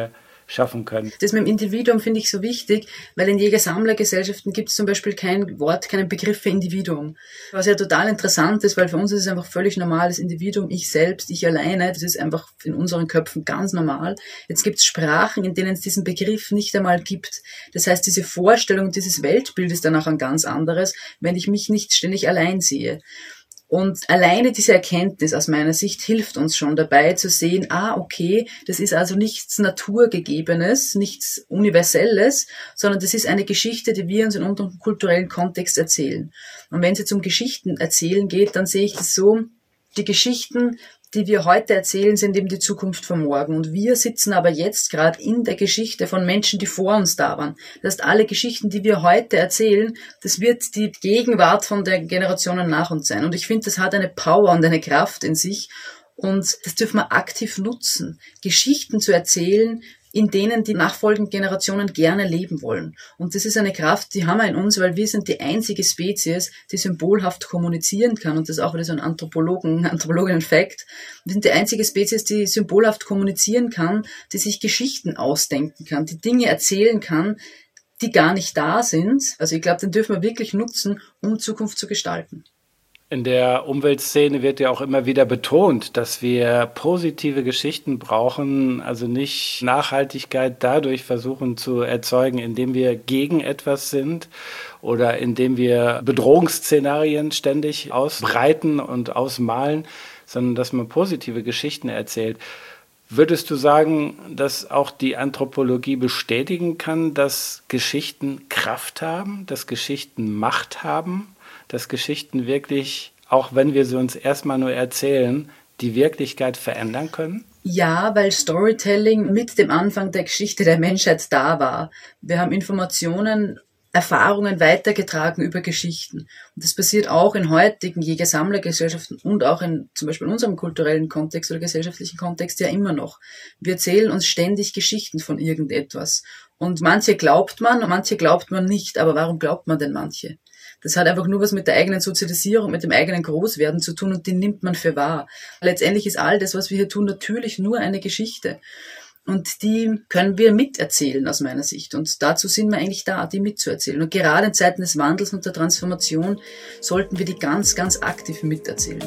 schaffen können. Das mit dem Individuum finde ich so wichtig, weil in Jäger-Sammler-Gesellschaften gibt es zum Beispiel kein Wort, keinen Begriff für Individuum. Was ja total interessant ist, weil für uns ist es einfach völlig normal, das Individuum, ich selbst, ich alleine, das ist einfach in unseren Köpfen ganz normal. Jetzt gibt es Sprachen, in denen es diesen Begriff nicht einmal gibt. Das heißt, diese Vorstellung, dieses Weltbild ist dann auch ein ganz anderes, wenn ich mich nicht ständig allein sehe. Und alleine diese Erkenntnis aus meiner Sicht hilft uns schon dabei zu sehen, okay, das ist also nichts Naturgegebenes, nichts Universelles, sondern das ist eine Geschichte, die wir uns in unserem kulturellen Kontext erzählen. Und wenn es jetzt um Geschichten erzählen geht, dann sehe ich das so, die Geschichten, die wir heute erzählen, sind eben die Zukunft von morgen. Und wir sitzen aber jetzt gerade in der Geschichte von Menschen, die vor uns da waren. Das heißt, alle Geschichten, die wir heute erzählen, das wird die Gegenwart von der Generationen nach uns sein. Und ich finde, das hat eine Power und eine Kraft in sich. Und das dürfen wir aktiv nutzen, Geschichten zu erzählen, in denen die nachfolgenden Generationen gerne leben wollen. Und das ist eine Kraft, die haben wir in uns, weil wir sind die einzige Spezies, die symbolhaft kommunizieren kann. Und das ist auch wieder so ein Anthropologen-Fact. Wir sind die einzige Spezies, die symbolhaft kommunizieren kann, die sich Geschichten ausdenken kann, die Dinge erzählen kann, die gar nicht da sind. Also ich glaube, den dürfen wir wirklich nutzen, um Zukunft zu gestalten. In der Umweltszene wird ja auch immer wieder betont, dass wir positive Geschichten brauchen, also nicht Nachhaltigkeit dadurch versuchen zu erzeugen, indem wir gegen etwas sind oder indem wir Bedrohungsszenarien ständig ausbreiten und ausmalen, sondern dass man positive Geschichten erzählt. Würdest du sagen, dass auch die Anthropologie bestätigen kann, dass Geschichten Kraft haben, dass Geschichten Macht haben? Dass Geschichten wirklich, auch wenn wir sie uns erstmal nur erzählen, die Wirklichkeit verändern können? Ja, weil Storytelling mit dem Anfang der Geschichte der Menschheit da war. Wir haben Informationen, Erfahrungen weitergetragen über Geschichten. Und das passiert auch in heutigen Jäger-Sammler-Gesellschaften und auch in zum Beispiel in unserem kulturellen Kontext oder gesellschaftlichen Kontext ja immer noch. Wir erzählen uns ständig Geschichten von irgendetwas. Und manche glaubt man und manche glaubt man nicht. Aber warum glaubt man denn manche? Das hat einfach nur was mit der eigenen Sozialisierung, mit dem eigenen Großwerden zu tun und die nimmt man für wahr. Letztendlich ist all das, was wir hier tun, natürlich nur eine Geschichte. Und die können wir miterzählen aus meiner Sicht. Und dazu sind wir eigentlich da, die mitzuerzählen. Und gerade in Zeiten des Wandels und der Transformation sollten wir die ganz, ganz aktiv miterzählen.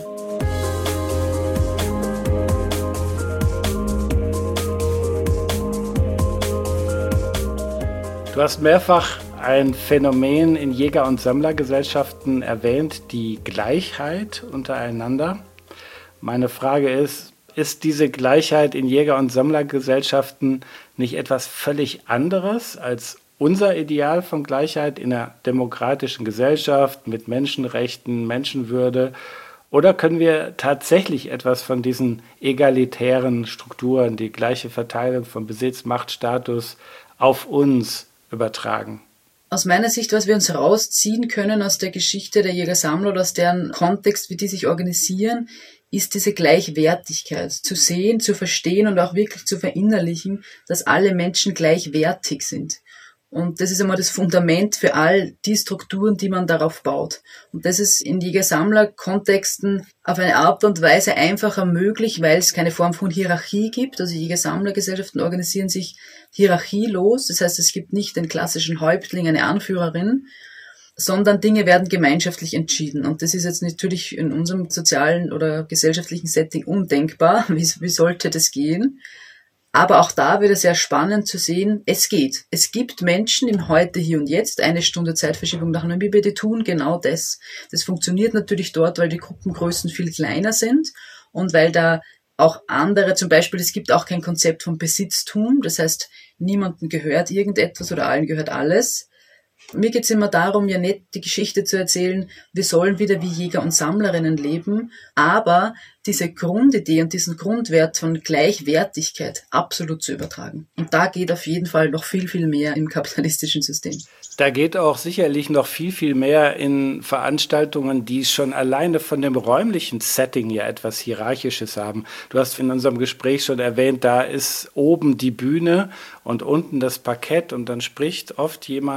Du hast mehrfach ein Phänomen in Jäger- und Sammlergesellschaften erwähnt, die Gleichheit untereinander. Meine Frage ist diese Gleichheit in Jäger- und Sammlergesellschaften nicht etwas völlig anderes als unser Ideal von Gleichheit in einer demokratischen Gesellschaft mit Menschenrechten, Menschenwürde? Oder können wir tatsächlich etwas von diesen egalitären Strukturen, die gleiche Verteilung von Besitz, Macht, Status auf uns übertragen? Aus meiner Sicht, was wir uns rausziehen können aus der Geschichte der Jäger-Sammler oder aus deren Kontext, wie die sich organisieren, ist diese Gleichwertigkeit. Zu sehen, zu verstehen und auch wirklich zu verinnerlichen, dass alle Menschen gleichwertig sind. Und das ist einmal das Fundament für all die Strukturen, die man darauf baut. Und das ist in Jäger-Sammler-Kontexten auf eine Art und Weise einfacher möglich, weil es keine Form von Hierarchie gibt. Also Jäger-Sammler-Gesellschaften organisieren sich hierarchielos. Das heißt, es gibt nicht den klassischen Häuptling, eine Anführerin, sondern Dinge werden gemeinschaftlich entschieden. Und das ist jetzt natürlich in unserem sozialen oder gesellschaftlichen Setting undenkbar. Wie sollte das gehen? Aber auch da wird es sehr spannend zu sehen, es geht. Es gibt Menschen im Heute, Hier und Jetzt, 1 Stunde Zeitverschiebung nach Namibia, die tun genau das. Das funktioniert natürlich dort, weil die Gruppengrößen viel kleiner sind und weil da auch andere, zum Beispiel, es gibt auch kein Konzept von Besitztum, das heißt, niemandem gehört irgendetwas oder allen gehört alles. Mir geht's immer darum, ja nicht die Geschichte zu erzählen, wir sollen wieder wie Jäger und Sammlerinnen leben, aber diese Grundidee und diesen Grundwert von Gleichwertigkeit absolut zu übertragen. Und da geht auf jeden Fall noch viel, viel mehr im kapitalistischen System. Da geht auch sicherlich noch viel, viel mehr in Veranstaltungen, die schon alleine von dem räumlichen Setting ja etwas Hierarchisches haben. Du hast in unserem Gespräch schon erwähnt, da ist oben die Bühne und unten das Parkett und dann spricht oft jemand von oben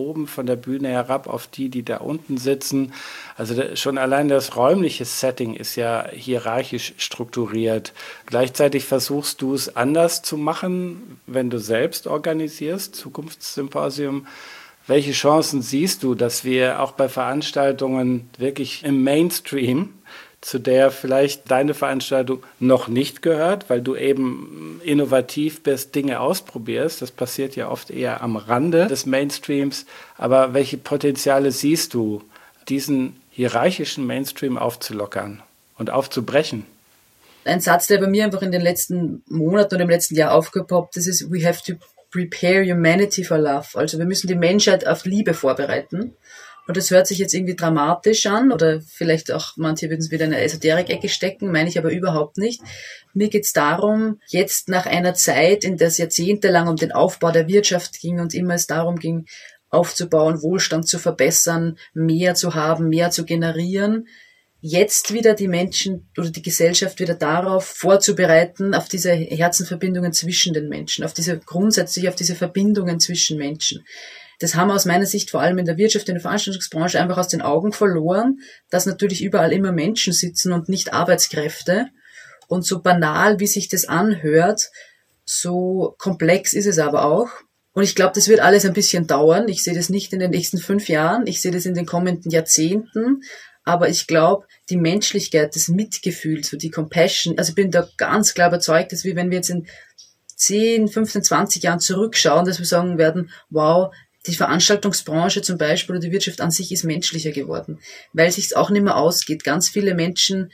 oben von der Bühne herab auf die da unten sitzen. Also schon allein das räumliche Setting ist ja hierarchisch strukturiert. Gleichzeitig versuchst du es anders zu machen, wenn du selbst organisierst, Zukunftssymposium. Welche Chancen siehst du, dass wir auch bei Veranstaltungen wirklich im Mainstream, zu der vielleicht deine Veranstaltung noch nicht gehört, weil du eben innovativ bist, Dinge ausprobierst. Das passiert ja oft eher am Rande des Mainstreams. Aber welche Potenziale siehst du, diesen hierarchischen Mainstream aufzulockern und aufzubrechen? Ein Satz, der bei mir einfach in den letzten Monaten oder im letzten Jahr aufgepoppt ist, ist: We have to prepare humanity for love. Also wir müssen die Menschheit auf Liebe vorbereiten. Und das hört sich jetzt irgendwie dramatisch an oder vielleicht auch, manche würden es wieder in eine Esoterik-Ecke stecken, meine ich aber überhaupt nicht. Mir geht es darum, jetzt nach einer Zeit, in der es jahrzehntelang um den Aufbau der Wirtschaft ging und immer es darum ging, aufzubauen, Wohlstand zu verbessern, mehr zu haben, mehr zu generieren, jetzt wieder die Menschen oder die Gesellschaft wieder darauf vorzubereiten, auf diese Herzenverbindungen zwischen den Menschen, auf diese Verbindungen zwischen Menschen. Das haben wir aus meiner Sicht vor allem in der Wirtschaft, in der Veranstaltungsbranche einfach aus den Augen verloren, dass natürlich überall immer Menschen sitzen und nicht Arbeitskräfte. Und so banal, wie sich das anhört, so komplex ist es aber auch. Und ich glaube, das wird alles ein bisschen dauern. Ich sehe das nicht in den nächsten 5 Jahren, ich sehe das in den kommenden Jahrzehnten. Aber ich glaube, die Menschlichkeit, das Mitgefühl, so die Compassion, also ich bin da ganz klar überzeugt, dass wir, wenn wir jetzt in 10, 15, 20 Jahren zurückschauen, dass wir sagen werden, wow, die Veranstaltungsbranche zum Beispiel oder die Wirtschaft an sich ist menschlicher geworden, weil es sich auch nicht mehr ausgeht. Ganz viele Menschen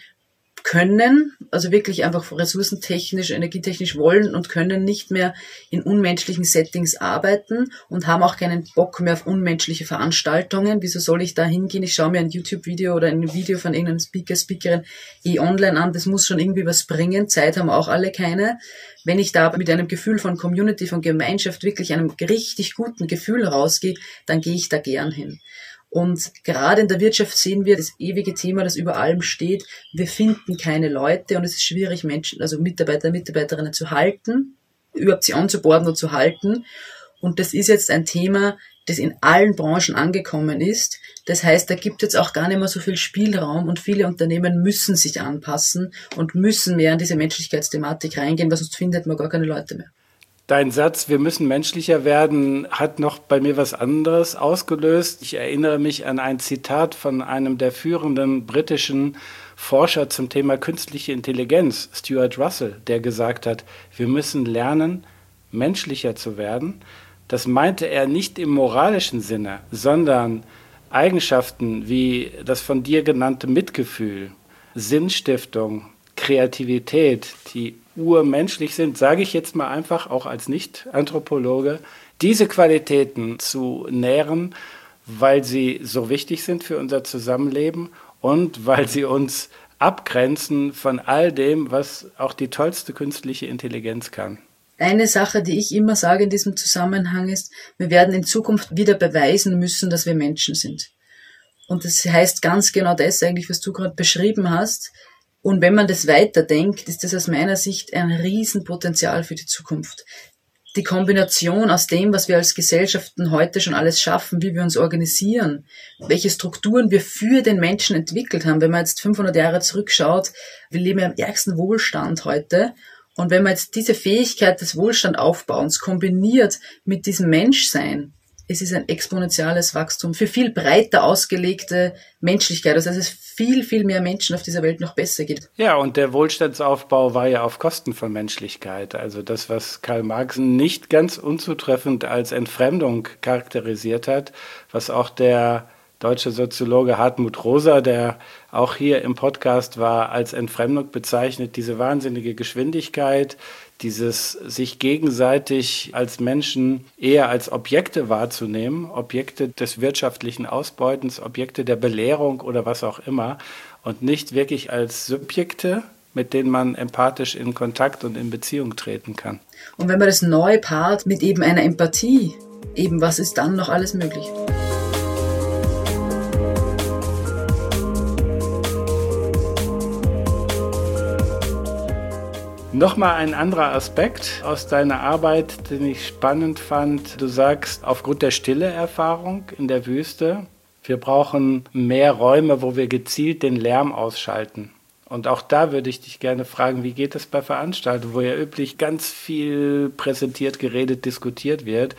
können, also wirklich einfach ressourcentechnisch, energietechnisch wollen und können nicht mehr in unmenschlichen Settings arbeiten und haben auch keinen Bock mehr auf unmenschliche Veranstaltungen. Wieso soll ich da hingehen? Ich schaue mir ein YouTube-Video oder ein Video von irgendeinem Speakerin online an. Das muss schon irgendwie was bringen. Zeit haben auch alle keine. Wenn ich da mit einem Gefühl von Community, von Gemeinschaft, wirklich einem richtig guten Gefühl rausgehe, dann gehe ich da gern hin. Und gerade in der Wirtschaft sehen wir das ewige Thema, das über allem steht. Wir finden keine Leute und es ist schwierig, Menschen, also Mitarbeiter, Mitarbeiterinnen zu halten, überhaupt sie onzuboarden und zu halten. Und das ist jetzt ein Thema, das in allen Branchen angekommen ist. Das heißt, da gibt es jetzt auch gar nicht mehr so viel Spielraum und viele Unternehmen müssen sich anpassen und müssen mehr in diese Menschlichkeitsthematik reingehen, weil sonst findet man gar keine Leute mehr. Dein Satz, wir müssen menschlicher werden, hat noch bei mir was anderes ausgelöst. Ich erinnere mich an ein Zitat von einem der führenden britischen Forscher zum Thema künstliche Intelligenz, Stuart Russell, der gesagt hat, wir müssen lernen, menschlicher zu werden. Das meinte er nicht im moralischen Sinne, sondern Eigenschaften wie das von dir genannte Mitgefühl, Sinnstiftung, Kreativität, die urmenschlich sind, sage ich jetzt mal einfach, auch als Nicht-Anthropologe, diese Qualitäten zu nähren, weil sie so wichtig sind für unser Zusammenleben und weil sie uns abgrenzen von all dem, was auch die tollste künstliche Intelligenz kann. Eine Sache, die ich immer sage in diesem Zusammenhang ist, wir werden in Zukunft wieder beweisen müssen, dass wir Menschen sind. Und das heißt ganz genau das eigentlich, was du gerade beschrieben hast. Und wenn man das weiterdenkt, ist das aus meiner Sicht ein Riesenpotenzial für die Zukunft. Die Kombination aus dem, was wir als Gesellschaften heute schon alles schaffen, wie wir uns organisieren, welche Strukturen wir für den Menschen entwickelt haben. Wenn man jetzt 500 Jahre zurückschaut, wir leben ja im ärgsten Wohlstand heute. Und wenn man jetzt diese Fähigkeit des Wohlstandaufbauens kombiniert mit diesem Menschsein, es ist ein exponentielles Wachstum für viel breiter ausgelegte Menschlichkeit. Also dass es viel, viel mehr Menschen auf dieser Welt noch besser geht. Ja, und der Wohlstandsaufbau war ja auf Kosten von Menschlichkeit. Also das, was Karl Marx nicht ganz unzutreffend als Entfremdung charakterisiert hat, was auch der deutsche Soziologe Hartmut Rosa, der auch hier im Podcast war, als Entfremdung bezeichnet, diese wahnsinnige Geschwindigkeit, dieses sich gegenseitig als Menschen eher als Objekte wahrzunehmen, Objekte des wirtschaftlichen Ausbeutens, Objekte der Belehrung oder was auch immer und nicht wirklich als Subjekte, mit denen man empathisch in Kontakt und in Beziehung treten kann. Und wenn man das neu paart mit eben einer Empathie, eben was ist dann noch alles möglich? Nochmal ein anderer Aspekt aus deiner Arbeit, den ich spannend fand. Du sagst, aufgrund der Stille-Erfahrung in der Wüste, wir brauchen mehr Räume, wo wir gezielt den Lärm ausschalten. Und auch da würde ich dich gerne fragen, wie geht es bei Veranstaltungen, wo ja üblich ganz viel präsentiert, geredet, diskutiert wird.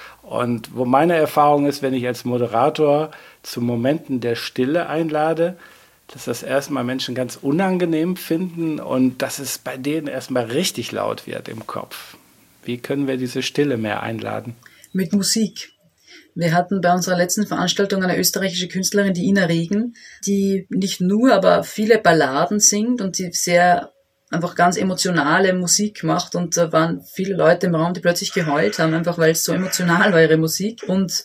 Und wo meine Erfahrung ist, wenn ich als Moderator zu Momenten der Stille einlade, dass das erstmal Menschen ganz unangenehm finden und dass es bei denen erstmal richtig laut wird im Kopf. Wie können wir diese Stille mehr einladen? Mit Musik. Wir hatten bei unserer letzten Veranstaltung eine österreichische Künstlerin, die Ina Regen, die nicht nur, aber viele Balladen singt und die sehr einfach ganz emotionale Musik macht. Und da waren viele Leute im Raum, die plötzlich geheult haben, einfach weil es so emotional war, ihre Musik. Und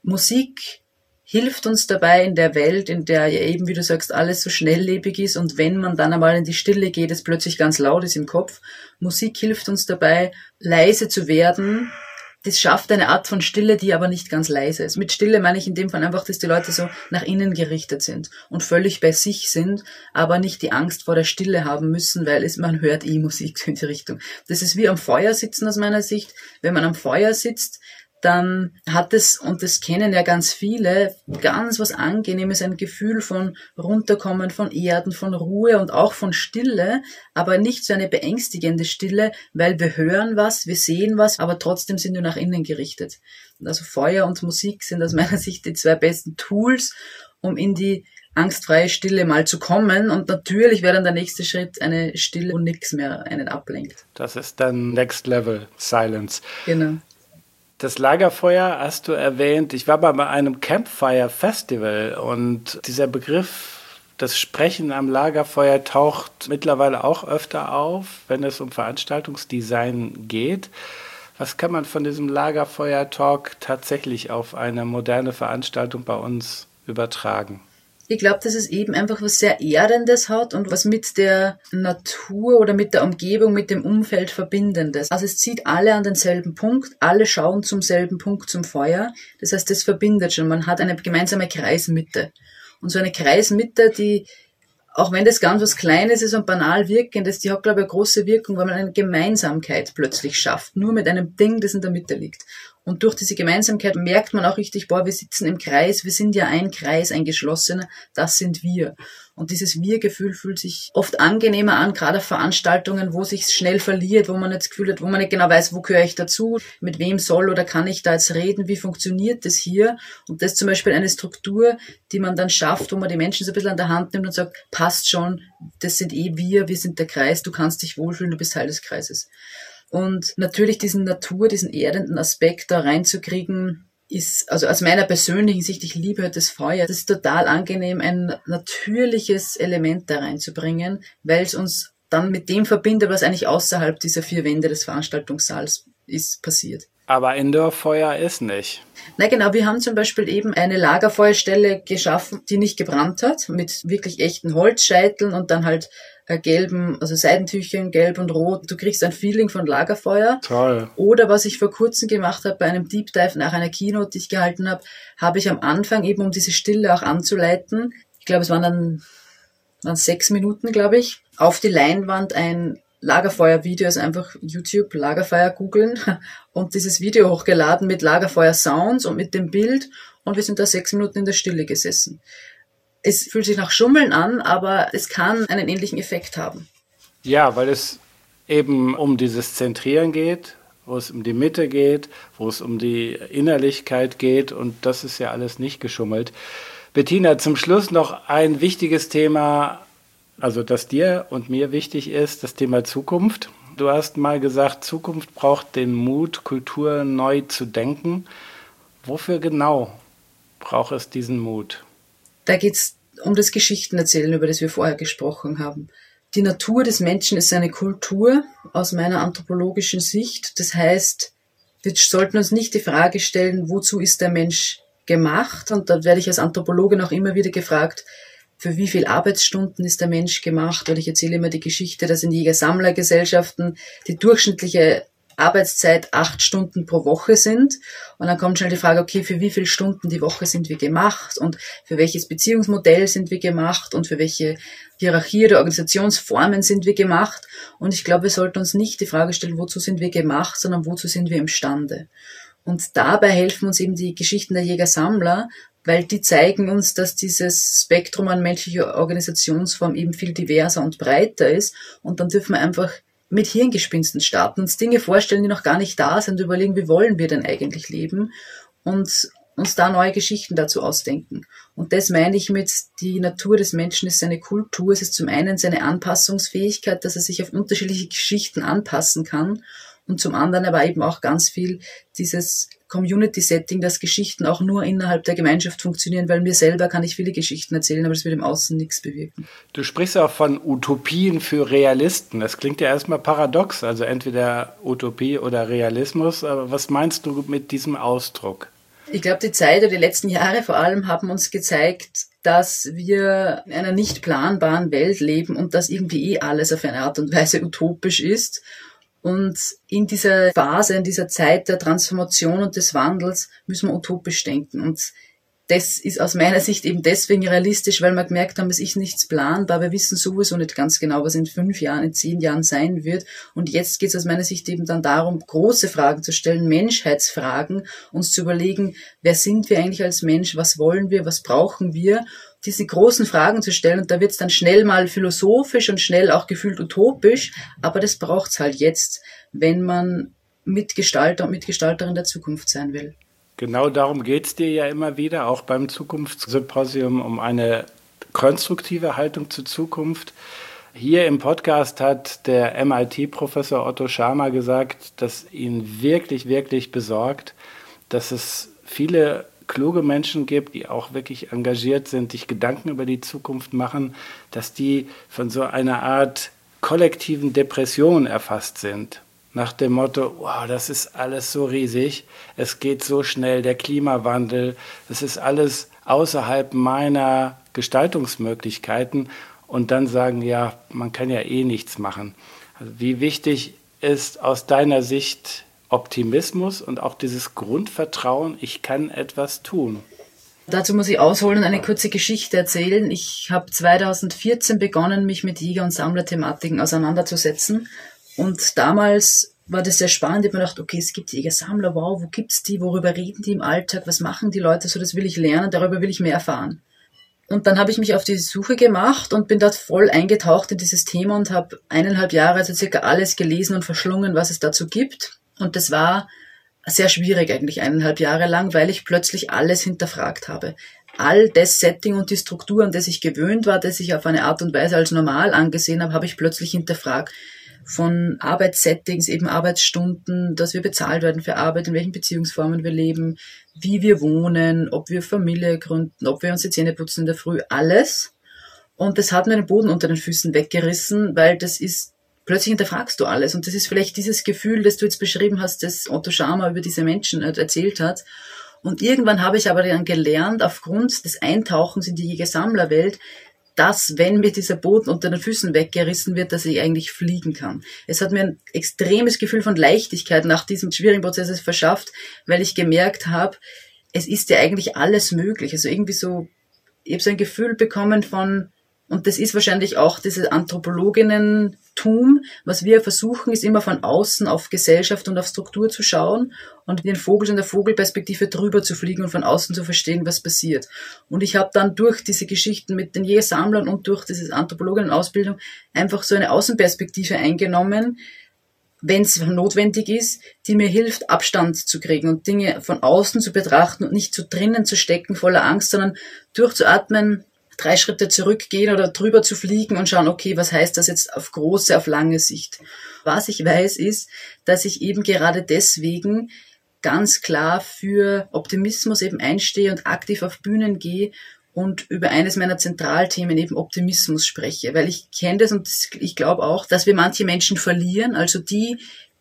Musik hilft uns dabei in der Welt, in der ja eben, wie du sagst, alles so schnelllebig ist und wenn man dann einmal in die Stille geht, es plötzlich ganz laut ist im Kopf. Musik hilft uns dabei, leise zu werden. Das schafft eine Art von Stille, die aber nicht ganz leise ist. Mit Stille meine ich in dem Fall einfach, dass die Leute so nach innen gerichtet sind und völlig bei sich sind, aber nicht die Angst vor der Stille haben müssen, weil man hört Musik in die Richtung. Das ist wie am Feuer sitzen aus meiner Sicht. Wenn man am Feuer sitzt, dann hat es, und das kennen ja ganz viele, ganz was Angenehmes, ein Gefühl von Runterkommen, von Erden, von Ruhe und auch von Stille, aber nicht so eine beängstigende Stille, weil wir hören was, wir sehen was, aber trotzdem sind wir nach innen gerichtet. Also Feuer und Musik sind aus meiner Sicht die zwei besten Tools, um in die angstfreie Stille mal zu kommen. Und natürlich wäre dann der nächste Schritt eine Stille, wo nichts mehr einen ablenkt. Das ist dann Next Level Silence. Genau. Das Lagerfeuer hast du erwähnt. Ich war bei einem Campfire Festival und dieser Begriff, das Sprechen am Lagerfeuer, taucht mittlerweile auch öfter auf, wenn es um Veranstaltungsdesign geht. Was kann man von diesem Lagerfeuer-Talk tatsächlich auf eine moderne Veranstaltung bei uns übertragen? Ich glaube, dass es eben einfach was sehr Erdendes hat und was mit der Natur oder mit der Umgebung, mit dem Umfeld Verbindendes. Also es zieht alle an denselben Punkt, alle schauen zum selben Punkt, zum Feuer. Das heißt, das verbindet schon. Man hat eine gemeinsame Kreismitte. Und so eine Kreismitte, die, auch wenn das ganz was Kleines ist und banal wirkendes, die hat, glaube ich, eine große Wirkung, weil man eine Gemeinsamkeit plötzlich schafft. Nur mit einem Ding, das in der Mitte liegt. Und durch diese Gemeinsamkeit merkt man auch richtig, wir sitzen im Kreis, wir sind ja ein Kreis, ein geschlossener, das sind wir. Und dieses Wir-Gefühl fühlt sich oft angenehmer an, gerade auf Veranstaltungen, wo sich schnell verliert, wo man nicht das Gefühl hat, wo man nicht genau weiß, wo gehöre ich dazu, mit wem soll oder kann ich da jetzt reden, wie funktioniert das hier? Und das ist zum Beispiel eine Struktur, die man dann schafft, wo man die Menschen so ein bisschen an der Hand nimmt und sagt, passt schon, das sind wir sind der Kreis, du kannst dich wohlfühlen, du bist Teil des Kreises. Und natürlich diesen erdenden Aspekt da reinzukriegen, ist, also aus meiner persönlichen Sicht, ich liebe das Feuer, das ist total angenehm, ein natürliches Element da reinzubringen, weil es uns dann mit dem verbindet, was eigentlich außerhalb dieser 4 Wände des Veranstaltungssaals ist, passiert. Aber Indoor-Feuer ist nicht. Na genau, wir haben zum Beispiel eben eine Lagerfeuerstelle geschaffen, die nicht gebrannt hat, mit wirklich echten Holzscheiteln und dann halt gelben, also Seidentüchern, gelb und rot. Du kriegst ein Feeling von Lagerfeuer. Toll. Oder was ich vor kurzem gemacht habe, bei einem Deep Dive nach einer Keynote, die ich gehalten habe, habe ich am Anfang eben, um diese Stille auch anzuleiten, ich glaube, es waren 6 Minuten, glaube ich, auf die Leinwand ein Lagerfeuer-Video, also einfach YouTube Lagerfeuer googeln und dieses Video hochgeladen mit Lagerfeuer-Sounds und mit dem Bild und wir sind da 6 Minuten in der Stille gesessen. Es fühlt sich nach Schummeln an, aber es kann einen ähnlichen Effekt haben. Ja, weil es eben um dieses Zentrieren geht, wo es um die Mitte geht, wo es um die Innerlichkeit geht und das ist ja alles nicht geschummelt. Bettina, zum Schluss noch ein wichtiges Thema, also das dir und mir wichtig ist, das Thema Zukunft. Du hast mal gesagt, Zukunft braucht den Mut, Kultur neu zu denken. Wofür genau braucht es diesen Mut? Da geht's um das Geschichtenerzählen, über das wir vorher gesprochen haben. Die Natur des Menschen ist eine Kultur aus meiner anthropologischen Sicht. Das heißt, wir sollten uns nicht die Frage stellen, wozu ist der Mensch gemacht? Und da werde ich als Anthropologin auch immer wieder gefragt, für wie viele Arbeitsstunden ist der Mensch gemacht? Oder ich erzähle immer die Geschichte, dass in Jäger-Sammler-Gesellschaften die durchschnittliche Arbeitszeit 8 Stunden pro Woche sind. Und dann kommt schnell die Frage, okay, für wie viele Stunden die Woche sind wir gemacht und für welches Beziehungsmodell sind wir gemacht und für welche Hierarchie oder Organisationsformen sind wir gemacht. Und ich glaube, wir sollten uns nicht die Frage stellen, wozu sind wir gemacht, sondern wozu sind wir imstande. Und dabei helfen uns eben die Geschichten der Jäger-Sammler, weil die zeigen uns, dass dieses Spektrum an menschlicher Organisationsform eben viel diverser und breiter ist. Und dann dürfen wir einfach mit Hirngespinsten starten, uns Dinge vorstellen, die noch gar nicht da sind, überlegen, wie wollen wir denn eigentlich leben und uns da neue Geschichten dazu ausdenken. Und das meine ich mit, die Natur des Menschen ist seine Kultur. Es ist zum einen seine Anpassungsfähigkeit, dass er sich auf unterschiedliche Geschichten anpassen kann und zum anderen aber eben auch ganz viel dieses Community-Setting, dass Geschichten auch nur innerhalb der Gemeinschaft funktionieren, weil mir selber kann ich viele Geschichten erzählen, aber das wird im Außen nichts bewirken. Du sprichst auch von Utopien für Realisten. Das klingt ja erstmal paradox, also entweder Utopie oder Realismus. Aber was meinst du mit diesem Ausdruck? Ich glaube, die Zeit oder die letzten Jahre vor allem haben uns gezeigt, dass wir in einer nicht planbaren Welt leben und dass irgendwie alles auf eine Art und Weise utopisch ist. Und in dieser Phase, in dieser Zeit der Transformation und des Wandels müssen wir utopisch denken. Und das ist aus meiner Sicht eben deswegen realistisch, weil wir gemerkt haben, es ist nichts planbar. Wir wissen sowieso nicht ganz genau, was in 5 Jahren, in 10 Jahren sein wird. Und jetzt geht es aus meiner Sicht eben dann darum, große Fragen zu stellen, Menschheitsfragen, uns zu überlegen, wer sind wir eigentlich als Mensch, was wollen wir, was brauchen wir, diese großen Fragen zu stellen. Und da wird es dann schnell mal philosophisch und schnell auch gefühlt utopisch, aber das braucht es halt jetzt, wenn man Mitgestalter und Mitgestalterin der Zukunft sein will. Genau darum geht es dir ja immer wieder, auch beim Zukunftssymposium, um eine konstruktive Haltung zur Zukunft. Hier im Podcast hat der MIT-Professor Otto Scharmer gesagt, dass ihn wirklich, wirklich besorgt, dass es viele kluge Menschen gibt, die auch wirklich engagiert sind, sich Gedanken über die Zukunft machen, dass die von so einer Art kollektiven Depression erfasst sind. Nach dem Motto, wow, das ist alles so riesig, es geht so schnell, der Klimawandel, das ist alles außerhalb meiner Gestaltungsmöglichkeiten und dann sagen, ja, man kann ja eh nichts machen. Also wie wichtig ist aus deiner Sicht Optimismus und auch dieses Grundvertrauen, ich kann etwas tun? Dazu muss ich ausholen und eine kurze Geschichte erzählen. Ich habe 2014 begonnen, mich mit Jäger- und Sammlerthematiken auseinanderzusetzen. Und damals war das sehr spannend. Ich habe mir gedacht, okay, es gibt Jäger-Sammler, wow, wo gibt's die, worüber reden die im Alltag, was machen die Leute, so das will ich lernen, darüber will ich mehr erfahren. Und dann habe ich mich auf die Suche gemacht und bin dort voll eingetaucht in dieses Thema und habe 1,5 Jahre, also circa alles gelesen und verschlungen, was es dazu gibt. Und das war sehr schwierig eigentlich 1,5 Jahre lang, weil ich plötzlich alles hinterfragt habe. All das Setting und die Struktur, an das ich gewöhnt war, das ich auf eine Art und Weise als normal angesehen habe, habe ich plötzlich hinterfragt. Von Arbeitssettings, eben Arbeitsstunden, dass wir bezahlt werden für Arbeit, in welchen Beziehungsformen wir leben, wie wir wohnen, ob wir Familie gründen, ob wir uns die Zähne putzen in der Früh, alles. Und das hat mir den Boden unter den Füßen weggerissen, weil das ist, plötzlich hinterfragst du alles. Und das ist vielleicht dieses Gefühl, das du jetzt beschrieben hast, das Otto Scharmer über diese Menschen erzählt hat. Und irgendwann habe ich aber dann gelernt, aufgrund des Eintauchens in die Jäger-Sammler-Welt, dass, wenn mir dieser Boden unter den Füßen weggerissen wird, dass ich eigentlich fliegen kann. Es hat mir ein extremes Gefühl von Leichtigkeit nach diesem schwierigen Prozess verschafft, weil ich gemerkt habe, es ist ja eigentlich alles möglich. Also irgendwie so, ich habe so ein Gefühl bekommen von, und das ist wahrscheinlich auch dieses Anthropologinnentum, was wir versuchen, ist immer von außen auf Gesellschaft und auf Struktur zu schauen und den Vogel in der Vogelperspektive drüber zu fliegen und von außen zu verstehen, was passiert. Und ich habe dann durch diese Geschichten mit den Jäger-Sammlern und durch diese Anthropologinnenausbildung einfach so eine Außenperspektive eingenommen, wenn es notwendig ist, die mir hilft, Abstand zu kriegen und Dinge von außen zu betrachten und nicht so drinnen zu stecken voller Angst, sondern durchzuatmen, 3 Schritte zurückgehen oder drüber zu fliegen und schauen, okay, was heißt das jetzt auf große, auf lange Sicht? Was ich weiß, ist, dass ich eben gerade deswegen ganz klar für Optimismus eben einstehe und aktiv auf Bühnen gehe und über eines meiner Zentralthemen eben Optimismus spreche. Weil ich kenne das und ich glaube auch, dass wir manche Menschen verlieren, also die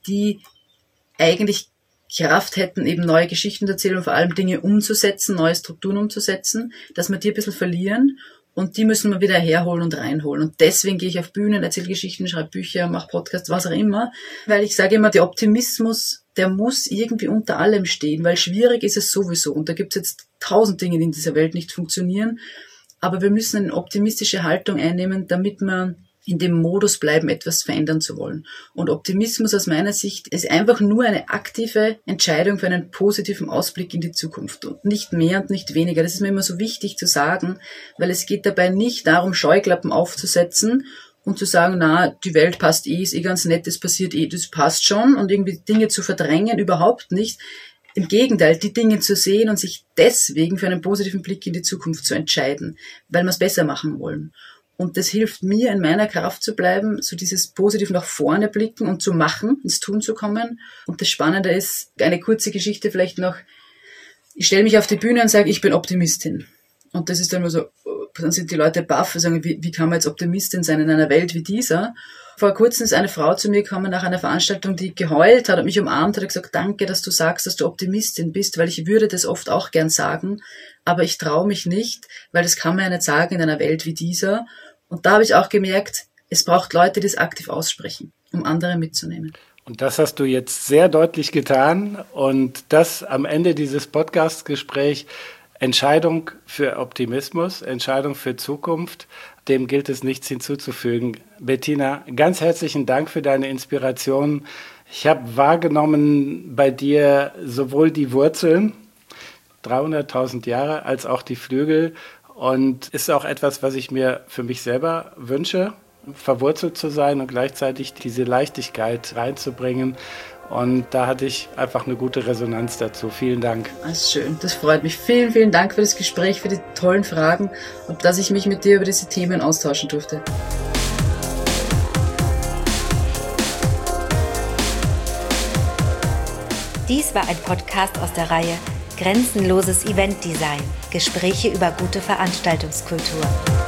eigentlich Kraft hätten, eben neue Geschichten zu erzählen und vor allem Dinge umzusetzen, neue Strukturen umzusetzen, dass wir die ein bisschen verlieren. Und die müssen wir wieder herholen und reinholen. Und deswegen gehe ich auf Bühnen, erzähle Geschichten, schreibe Bücher, mache Podcasts, was auch immer. Weil ich sage immer, der Optimismus, der muss irgendwie unter allem stehen, weil schwierig ist es sowieso. Und da gibt es jetzt 1000 Dinge, die in dieser Welt nicht funktionieren. Aber wir müssen eine optimistische Haltung einnehmen, damit wir in dem Modus bleiben, etwas verändern zu wollen. Und Optimismus aus meiner Sicht ist einfach nur eine aktive Entscheidung für einen positiven Ausblick in die Zukunft und nicht mehr und nicht weniger. Das ist mir immer so wichtig zu sagen, weil es geht dabei nicht darum, Scheuklappen aufzusetzen und zu sagen, na, die Welt passt ist ganz nett, das passiert das passt schon und irgendwie Dinge zu verdrängen, überhaupt nicht. Im Gegenteil, die Dinge zu sehen und sich deswegen für einen positiven Blick in die Zukunft zu entscheiden, weil wir es besser machen wollen. Und das hilft mir, in meiner Kraft zu bleiben, so dieses positiv nach vorne blicken und zu machen, ins Tun zu kommen. Und das Spannende ist, eine kurze Geschichte vielleicht noch, ich stelle mich auf die Bühne und sage, ich bin Optimistin. Und das ist dann immer so, dann sind die Leute baff und sagen, wie kann man jetzt Optimistin sein in einer Welt wie dieser? Vor kurzem ist eine Frau zu mir gekommen nach einer Veranstaltung, die geheult hat und mich umarmt hat und gesagt, danke, dass du sagst, dass du Optimistin bist, weil ich würde das oft auch gern sagen, aber ich traue mich nicht, weil das kann man ja nicht sagen in einer Welt wie dieser. Und da habe ich auch gemerkt, es braucht Leute, die es aktiv aussprechen, um andere mitzunehmen. Und das hast du jetzt sehr deutlich getan. Und das am Ende dieses Podcast-Gesprächs, Entscheidung für Optimismus, Entscheidung für Zukunft, dem gilt es nichts hinzuzufügen. Bettina, ganz herzlichen Dank für deine Inspiration. Ich habe wahrgenommen bei dir sowohl die Wurzeln, 300.000 Jahre, als auch die Flügel. Und ist auch etwas, was ich mir für mich selber wünsche, verwurzelt zu sein und gleichzeitig diese Leichtigkeit reinzubringen. Und da hatte ich einfach eine gute Resonanz dazu. Vielen Dank. Das ist schön, das freut mich. Vielen, vielen Dank für das Gespräch, für die tollen Fragen und dass ich mich mit dir über diese Themen austauschen durfte. Dies war ein Podcast aus der Reihe Grenzenloses Eventdesign. Gespräche über gute Veranstaltungskultur.